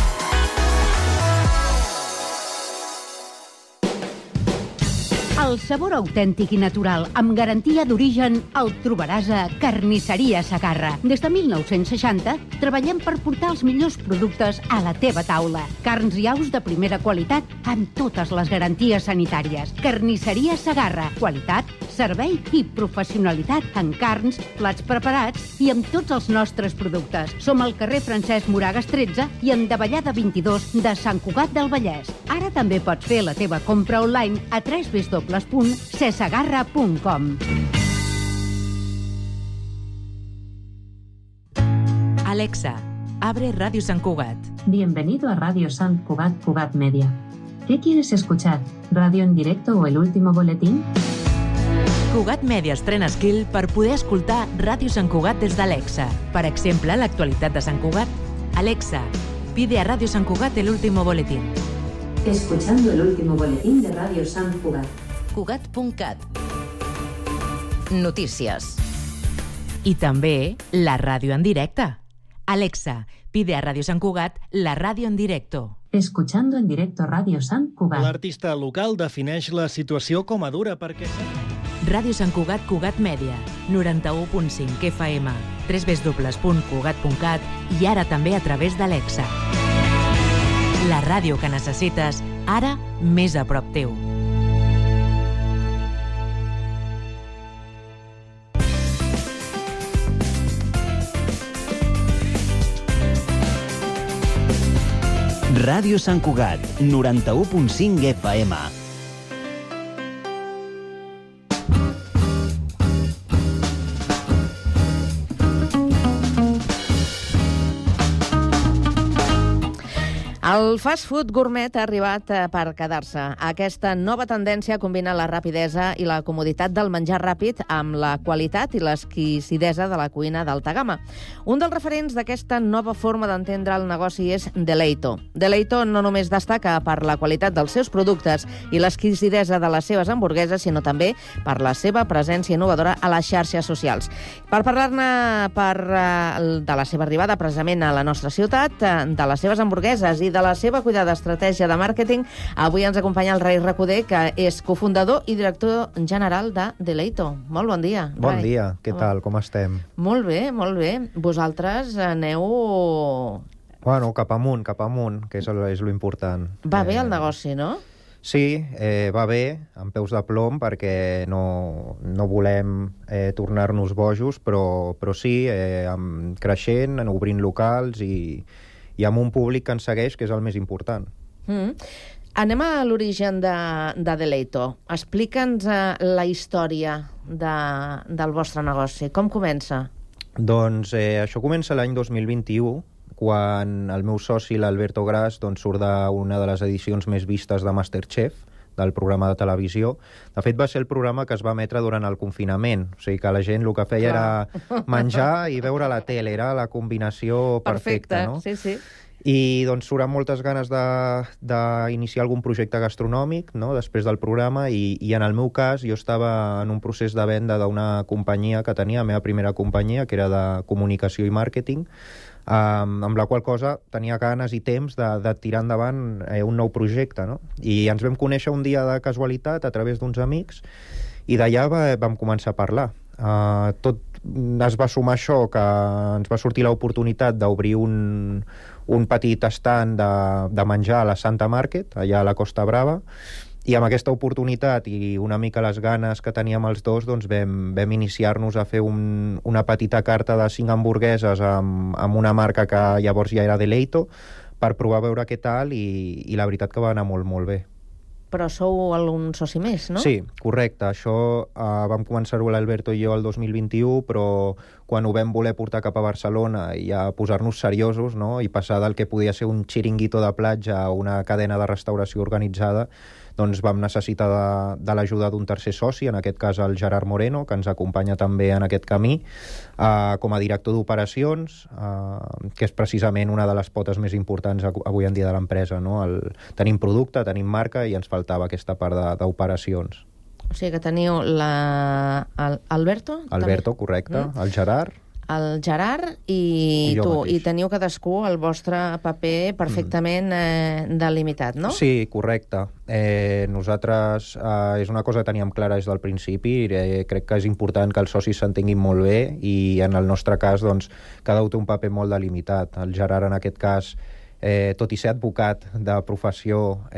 [SPEAKER 7] El sabor autèntic i natural, amb garantia d'origen, el trobaràs a Carnisseria Segarra. Des de 1960 treballem per portar els millors productes a la teva taula. Carns i aus de primera qualitat amb totes les garanties sanitàries. Carnisseria Segarra. Qualitat, servei i professionalitat en carns, plats preparats i amb tots els nostres productes. Som al carrer Francesc Moragas 13 i en Davallada 22 de Sant Cugat del Vallès. Ara també pots fer la teva compra online a www.cesegarra.com.
[SPEAKER 20] Alexa, abre Radio Sant Cugat.
[SPEAKER 21] Bienvenido a Radio Sant Cugat, Cugat Media. ¿Qué quieres escuchar? ¿Radio en directo o el último boletín?
[SPEAKER 20] Cugat Media estrena skill per poder escoltar Ràdio Sant Cugat des d'Alexa. Per exemple, l'actualitat de Sant Cugat. Alexa, pide a Radio Sant Cugat el último boletín.
[SPEAKER 21] Escuchando el último boletín de Radio Sant Cugat.
[SPEAKER 20] Cugat.cat. Notícies. I també la ràdio en directe. Alexa, pide a Radio Sant Cugat la ràdio en directo.
[SPEAKER 21] Escuchando en directo Radio Sant Cugat.
[SPEAKER 22] L'artista local defineix la situació com a dura perquè...
[SPEAKER 20] Ràdio Sant Cugat, Cugat Mèdia, 91.5 FM, www.cugat.cat i ara també a través d'Alexa. La ràdio que necessites, ara més a prop teu.
[SPEAKER 10] Ràdio Sant Cugat, 91.5 FM.
[SPEAKER 11] El fast food gourmet ha arribat per quedar-se. Aquesta nova tendència combina la rapidesa i la comoditat del menjar ràpid amb la qualitat i l'exquisidesa de la cuina d'alta gamma. Un dels referents d'aquesta nova forma d'entendre el negoci és Deleito. Deleito no només destaca per la qualitat dels seus productes i l'exquisidesa de les seves hamburgueses, sinó també per la seva presència innovadora a les xarxes socials. Per parlar-ne de la seva arribada precisament a la nostra ciutat, de les seves hamburgueses i de la seva cuidada estratègia de màrqueting, avui ens acompanya el Rai Recoder, que és cofundador i director general de Deleito. Molt bon dia, Rai.
[SPEAKER 3] Bon dia, què tal, com estem?
[SPEAKER 11] Molt bé, molt bé. Vosaltres aneu...
[SPEAKER 3] Bueno, cap amunt, que és lo important.
[SPEAKER 11] Va bé el negoci, no?
[SPEAKER 3] Sí, va bé, amb peus de plom, perquè no volem tornar-nos bojos, però sí, creixent, obrint locals i amb un públic que ens segueix, que és el més important.
[SPEAKER 11] Anem a l'origen de Deleito. Explica'ns la història del vostre negoci. Com comença?
[SPEAKER 3] Doncs això comença l'any 2021, quan el meu soci, l'Alberto Gras, surt d'una de les edicions més vistes de MasterChef, del programa de televisió. De fet, va ser el programa que es va emetre durant el confinament. O sigui que la gent el que feia era menjar i veure la tele. Era la combinació perfecta, no?
[SPEAKER 11] Sí, sí.
[SPEAKER 3] I doncs surt amb moltes ganes d'iniciar algun projecte gastronòmic, no?, després del programa, i en el meu cas jo estava en un procés de venda d'una companyia que tenia, la meva primera companyia, que era de comunicació i màrqueting, amb la qual cosa tenia ganes i temps de tirar endavant un nou projecte, no? I ens vam conèixer un dia de casualitat a través d'uns amics i d'allà vam començar a parlar. Tot es va sumar això, que ens va sortir l'oportunitat d'obrir un petit estand de menjar a la Santa Market, allà a la Costa Brava, i amb aquesta oportunitat i una mica les ganes que teníem els dos, doncs vam iniciar-nos a fer una petita carta de 5 hamburgueses amb una marca que llavors ja era Deleito, per provar a veure què tal, i la veritat que va anar molt, molt bé.
[SPEAKER 11] Però sou un soci més, no?
[SPEAKER 3] Sí, correcte. Això vam començar-ho l'Alberto i jo el 2021, però quan ho vam voler portar cap a Barcelona i a posar-nos seriosos, no?, i passar del que podia ser un xiringuito de platja a una cadena de restauració organitzada, doncs vam necessitar de l'ajuda d'un tercer soci, en aquest cas el Gerard Moreno, que ens acompanya també en aquest camí, com a director d'operacions, que és precisament una de les potes més importants avui en dia de l'empresa, no? Tenim producte, tenim marca, i ens faltava aquesta part d'operacions.
[SPEAKER 11] O sigui que teniu l'Alberto?
[SPEAKER 3] Alberto, correcte. El Gerard.
[SPEAKER 11] El Gerard i tu, i teniu cadascú el vostre paper perfectament delimitat, no?
[SPEAKER 3] Sí, correcte. Nosaltres, és una cosa que teníem clara des del principi, i crec que és important que els socis s'entenguin molt bé, i en el nostre cas, doncs, cada un té un paper molt delimitat. El Gerard, en aquest cas, tot i ser advocat de professió,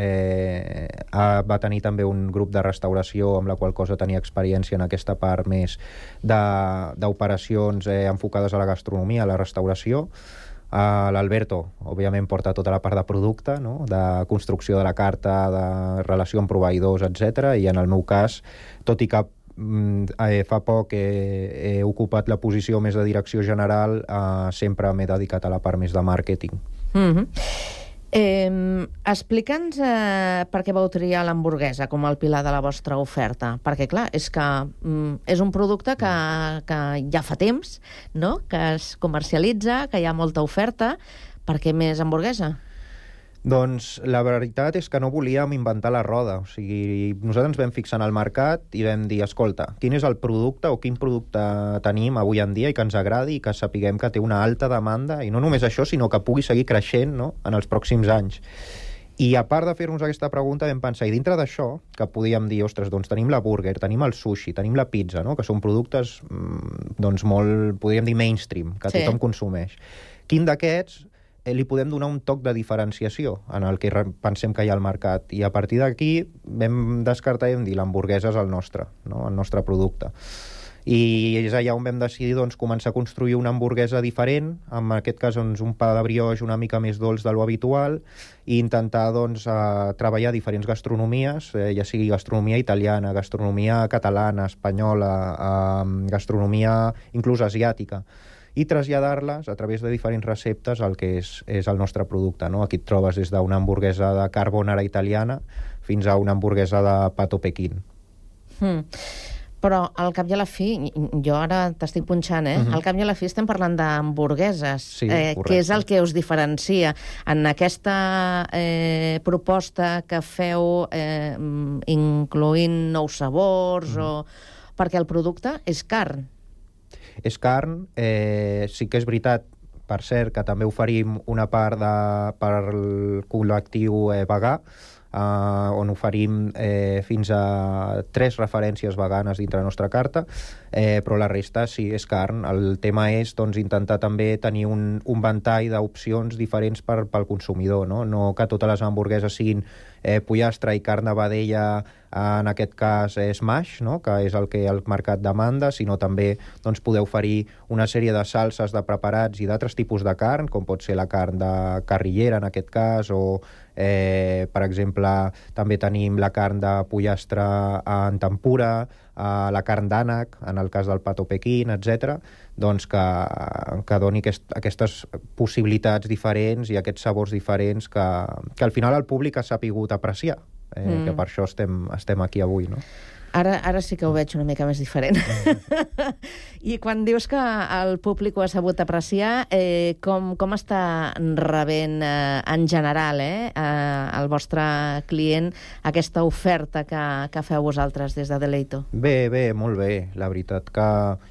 [SPEAKER 3] va tenir també un grup de restauració, amb la qual cosa tenia experiència en aquesta part més d'operacions enfocades a la gastronomia, a la restauració. L'Alberto, òbviament, porta tota la part de producte, no?, de construcció de la carta, de relació amb proveïdors, etc. I en el meu cas, tot i que fa poc he ocupat la posició més de direcció general, sempre m'he dedicat a la part més de màrqueting.
[SPEAKER 11] Explica'ns per què vau triar l'hamburguesa com el pilar de la vostra oferta, perquè clar, és que és un producte que ja fa temps, no?, que es comercialitza, que hi ha molta oferta. Per què més hamburguesa?
[SPEAKER 3] Doncs la veritat és que no volíem inventar la roda. O sigui, nosaltres ens vam fixar en el mercat i vam dir, escolta, quin és el producte o quin producte tenim avui en dia i que ens agradi i que sapiguem que té una alta demanda, i no només això, sinó que pugui seguir creixent, no?, en els pròxims anys. I a part de fer-nos aquesta pregunta vam pensar, i dintre d'això, que podíem dir, ostres, doncs tenim la burger, tenim el sushi, tenim la pizza, no?, que són productes doncs molt, podríem dir, mainstream, que tothom consumeix. Quin d'aquests li podem donar un toc de diferenciació en el que pensem que hi ha al mercat? I a partir d'aquí vam descartar i vam dir, l'hamburguesa és el nostre, no?, el nostre producte. I és allà on vam decidir, doncs, començar a construir una hamburguesa diferent, en aquest cas, doncs, un pa de brioix una mica més dolç de lo habitual, i intentar, doncs, treballar diferents gastronomies, ja sigui gastronomia italiana, gastronomia catalana, espanyola, gastronomia inclús asiàtica, i traslladar-les a través de diferents receptes al que és el nostre producte, no? Aquí et trobes des d'una hamburguesa de carbonara italiana fins a una hamburguesa de pato pequín.
[SPEAKER 11] Però al cap i a la fi, jo ara t'estic punxant, al cap i a la fi estem parlant d'hamburgueses, que és el que us diferencia. En aquesta proposta que feu incloent nous sabors, perquè el producte és carn.
[SPEAKER 3] És carn, sí que és veritat per cert, que també oferim una part per al col·lectiu vegà, on oferim fins a 3 referències veganes dintre la nostra carta, però la resta sí, és carn. El tema és intentar també tenir un ventall d'opcions diferents pel consumidor, no que totes les hamburgueses siguin pollastre i carn de vedella, en aquest cas smash, que és el que el mercat demanda, sinó també poder oferir una sèrie de salses, de preparats i d'altres tipus de carn, com pot ser la carn de carrillera en aquest cas, o per exemple també tenim la carn de pollastre en tempura, la carn d'ànec en el cas del pato pequín, etc. Doncs que doni aquestes possibilitats diferents i aquests sabors diferents que al final el públic ha sapigut apreciar, que per això estem aquí avui, no?
[SPEAKER 11] Ara sí que ho veig una mica més diferent. I quan dius que el públic ho ha sabut apreciar, com està rebent en general el vostre client aquesta oferta que feu vosaltres des de Deleito?
[SPEAKER 3] Bé, molt bé. La veritat que...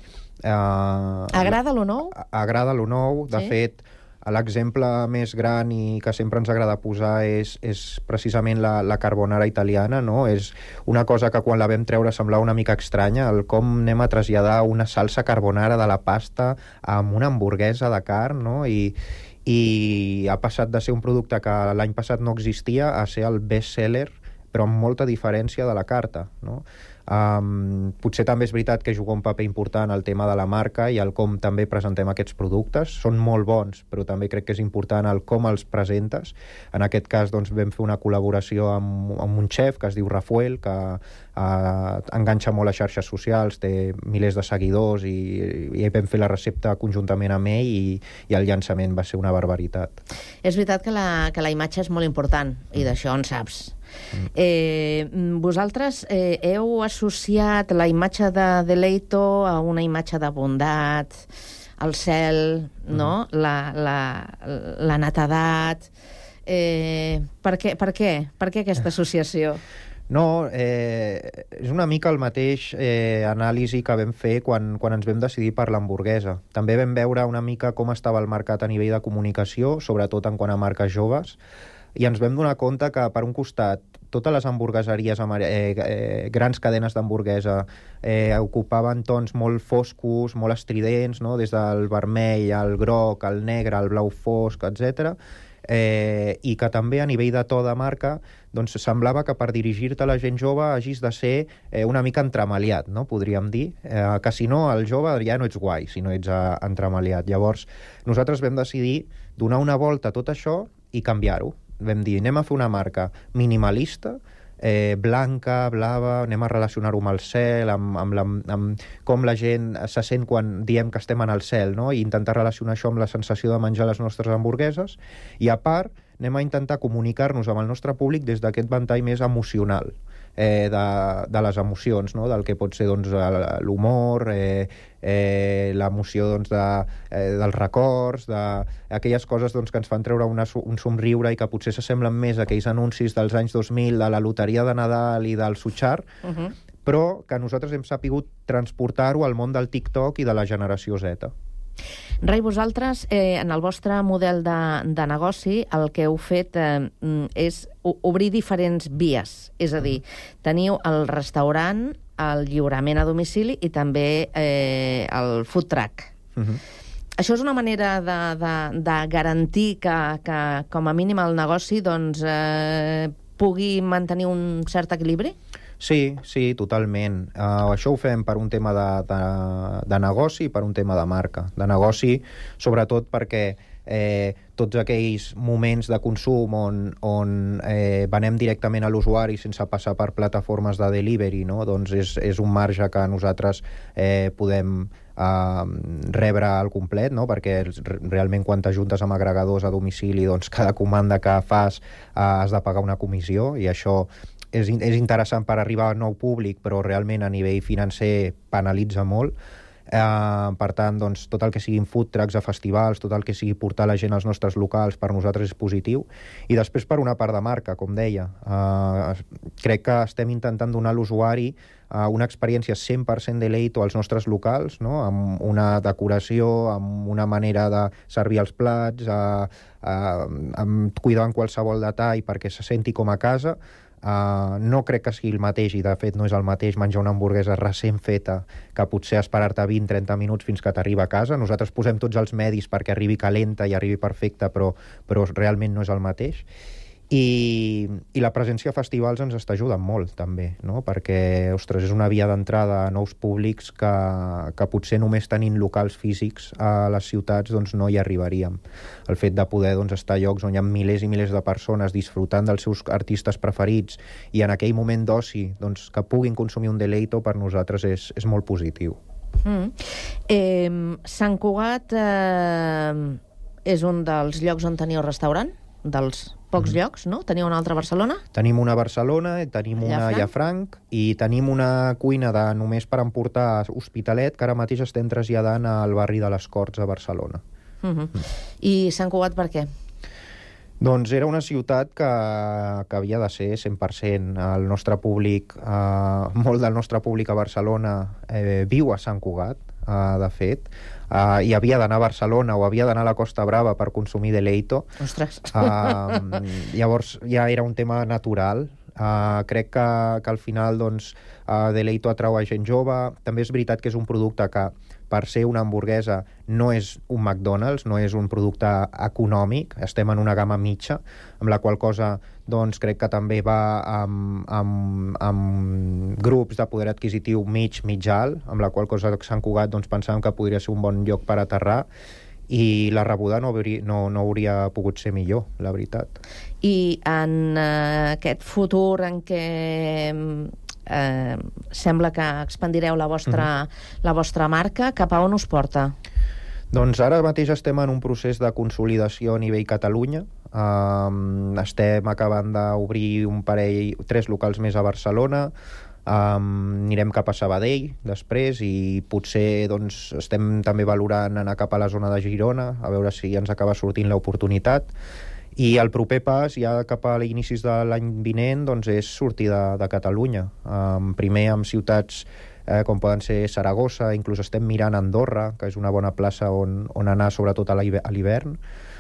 [SPEAKER 11] Agrada lo nou?
[SPEAKER 3] Agrada lo nou. De fet, l'exemple més gran i que sempre ens agrada posar és precisament la carbonara italiana, no? És una cosa que quan la vam treure semblava una mica estranya, el com anem a traslladar una salsa carbonara de la pasta amb una hamburguesa de carn, no? I ha passat de ser un producte que l'any passat no existia a ser el best-seller, però amb molta diferència de la carta, no? Potser també és veritat que juga un paper important el tema de la marca i el com també presentem aquests productes. Són molt bons, però també crec que és important el com els presentes. En aquest cas vam fer una col·laboració amb un xef que es diu Rafael, que enganxa molt a xarxes socials, té milers de seguidors i vam fer la recepta conjuntament amb ell i el llançament va ser una barbaritat.
[SPEAKER 11] És veritat que la imatge és molt important i d'això en saps. Vosaltres heu associat la imatge de Deleito a una imatge de bondat, el cel, no? La netedat. Per què aquesta associació?
[SPEAKER 3] No, és una mica el mateix anàlisi que vam fer quan ens vam decidir per l'hamburguesa. També vam veure una mica com estava el mercat a nivell de comunicació, sobretot en quant a marques joves, i ens vam donar compte que, per un costat, totes les hamburgueseries, grans cadenes d'hamburguesa, ocupaven tons molt foscos, molt estridents, no? Des del vermell, el groc, el negre, el blau fosc, etc. I que també a nivell de to de marca semblava que per dirigir-te a la gent jove hagis de ser una mica entremaliat, no? Podríem dir, que si no el jove ja no ets guai, si no ets entremaliat. Llavors nosaltres vam decidir donar una volta a tot això i canviar-ho. Vam dir, anem a fer una marca minimalista, blanca, blava, anem a relacionar-ho amb el cel, amb com la gent se sent quan diem que estem en el cel, no? I intentar relacionar això amb la sensació de menjar les nostres hamburgueses, i a part anem a intentar comunicar-nos amb el nostre públic des d'aquest ventall més emocional, de les emocions, no? Del que pot ser l'humor, l'emoció dels records, d'aquelles coses que ens fan treure un somriure i que potser s'assemblen més a aquells anuncis dels anys 2000 de la loteria de Nadal i del Suchar, però que nosaltres hem sapigut transportar-ho al món del TikTok i de la generació Z.
[SPEAKER 11] Rai, vosaltres, en el vostre model de negoci, el que heu fet és obrir diferents vies. És a dir, teniu el restaurant, el lliurament a domicili i també el food truck. Això és una manera de garantir que com a mínim el negoci pugui mantenir un cert equilibri?
[SPEAKER 3] Sí, totalment. Això ho fem per un tema de negoci i per un tema de marca. De negoci, sobretot perquè tots aquells moments de consum on venem directament a l'usuari sense passar per plataformes de delivery, no? Doncs és un marge que nosaltres podem rebre al complet, no? Perquè realment quan t'ajuntes amb agregadors a domicili, doncs cada comanda que fas has de pagar una comissió, i això és interessant per arribar a nou públic, però realment a nivell financer penalitza molt. Per tant, doncs, tot el que siguin food trucks a festivals, tot el que sigui portar la gent als nostres locals, per nosaltres és positiu. I després, per una part de marca, com deia, crec que estem intentant donar a l'usuari una experiència 100% deleito als nostres locals, no? Amb una decoració, amb una manera de servir els plats, amb cuidar en qualsevol detall perquè se senti com a casa. No crec que sigui el mateix, i de fet no és el mateix menjar una hamburguesa recent feta que potser esperar-te 20-30 minuts fins que t'arriba a casa. Nosaltres posem tots els medis perquè arribi calenta i arribi perfecta, però realment no és el mateix. I la presència a festivals ens està ajudant molt, també, no? Perquè, ostres, és una via d'entrada a nous públics que potser només tenint locals físics a les ciutats doncs no hi arribaríem. El fet de poder estar a llocs on hi ha milers i milers de persones disfrutant dels seus artistes preferits i en aquell moment d'oci que puguin consumir un deleito, per nosaltres és molt positiu.
[SPEAKER 11] Sant Cugat és un dels llocs on teniu restaurant? Dels pocs llocs, no? Teniu una altra a Barcelona?
[SPEAKER 3] Tenim una a Barcelona, tenim una a Llafranc i tenim una cuina només per emportar Hospitalet, que ara mateix estem traslladant al barri de les Corts a Barcelona.
[SPEAKER 11] I Sant Cugat per què?
[SPEAKER 3] Doncs era una ciutat que havia de ser 100%. El nostre públic, molt del nostre públic a Barcelona viu a Sant Cugat, de fet, i havia d'anar a Barcelona o havia d'anar a la Costa Brava per consumir deleito.
[SPEAKER 11] Ostres!
[SPEAKER 3] Llavors ja era un tema natural. Crec que al final deleito atrau a gent jove. També és veritat que és un producte que, per ser una hamburguesa, no és un McDonald's, no és un producte econòmic, estem en una gamma mitja, amb la qual cosa crec que també va amb grups de poder adquisitiu mig alt, amb la qual cosa Sant Cugat pensàvem que podria ser un bon lloc per aterrar, i la rebuda no hauria pogut ser millor, la veritat.
[SPEAKER 11] I en aquest futur en què sembla que expandireu la vostra marca, cap a on us porta?
[SPEAKER 3] Doncs ara mateix estem en un procés de consolidació a nivell Catalunya. Estem acabant d'obrir 3 locals més a Barcelona. Anirem cap a Sabadell després i potser estem també valorant anar cap a la zona de Girona, a veure si ens acaba sortint l'oportunitat. I el proper pas, ja cap a l'inicis de l'any vinent, és sortir de Catalunya. Primer amb ciutats com poden ser Saragossa, inclús estem mirant Andorra, que és una bona plaça on anar, sobretot a l'hivern.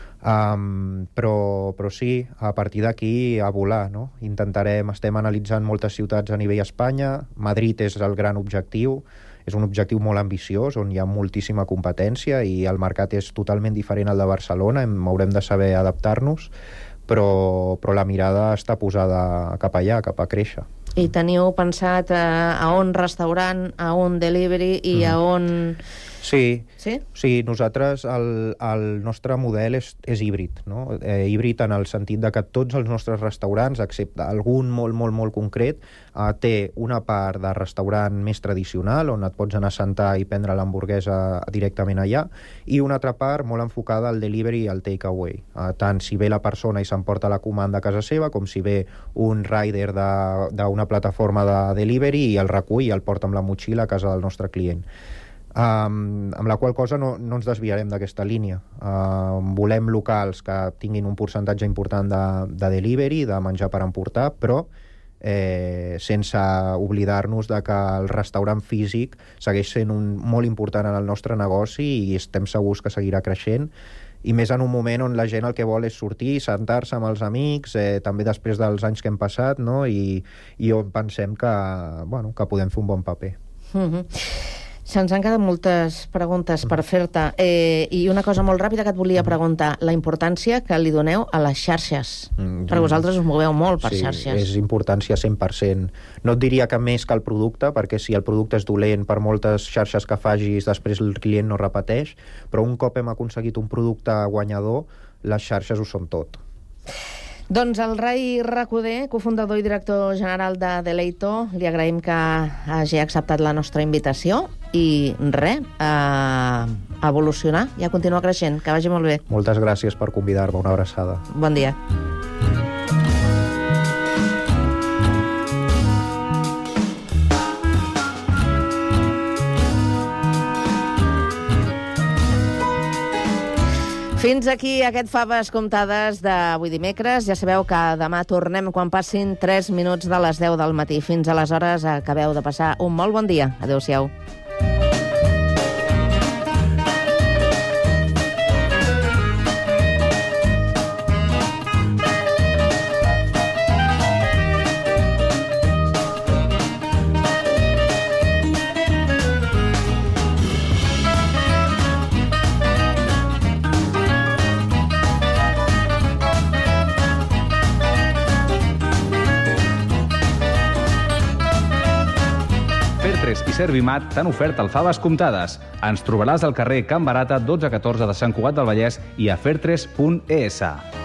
[SPEAKER 3] Però sí, a partir d'aquí a volar, no? Estem analitzant moltes ciutats a nivell Espanya. Madrid és el gran objectiu, és un objectiu molt ambiciós, on hi ha moltíssima competència i el mercat és totalment diferent al de Barcelona, haurem de saber adaptar-nos, però la mirada està posada cap allà, cap a créixer.
[SPEAKER 11] I teniu pensat a on restaurant, a on delivery i a on...
[SPEAKER 3] Sí, nosaltres el nostre model és híbrid, no? Híbrid en el sentit de que tots els nostres restaurants, excepte algun molt concret, té una part de restaurant més tradicional, on et pots anar a sentar i prendre l'hamburguesa directament allà, i una altra part molt enfocada al delivery i al takeaway. Tant si ve la persona i s'emporta la comanda a casa seva, com si ve un rider d'una plataforma de delivery i el recull i el porta amb la motxilla a casa del nostre client. Amb la qual cosa no ens desviarem d'aquesta línia. Volem locals que tinguin un percentatge important de delivery, de menjar per emportar, però sense oblidar-nos de que el restaurant físic segueix sent molt important en el nostre negoci i estem segurs que seguirà creixent, i més en un moment on la gent el que vol és sortir, sentar-se amb els amics, també després dels anys que hem passat, no? I on pensem que podem fer un bon paper.
[SPEAKER 11] Se'ns han quedat moltes preguntes per fer-te. I una cosa molt ràpida que et volia preguntar, la importància que li doneu a les xarxes. Perquè vosaltres us moveu molt per xarxes.
[SPEAKER 3] Sí, és importància 100%. No et diria que més que el producte, perquè si el producte és dolent, per moltes xarxes que facis, després el client no repeteix, però un cop hem aconseguit un producte guanyador, les xarxes ho són tot.
[SPEAKER 11] Doncs el Rai Recoder, cofundador i director general de Deleito, li agraïm que hagi acceptat la nostra invitació i a evolucionar i a continuar creixent. Que vagi molt bé.
[SPEAKER 3] Moltes gràcies per convidar-me. Una abraçada.
[SPEAKER 11] Bon dia. Fins aquí aquest Faves Comptades d'avui dimecres. Ja sabeu que demà tornem quan passin 3 minuts de les 10 del matí. Fins aleshores, acabeu de passar un molt bon dia. Adéu-siau.
[SPEAKER 9] I Servimat t'han ofert el Faves Comptades. Ens trobaràs al carrer Can Barata 1214 de Sant Cugat del Vallès i a fairtres.es.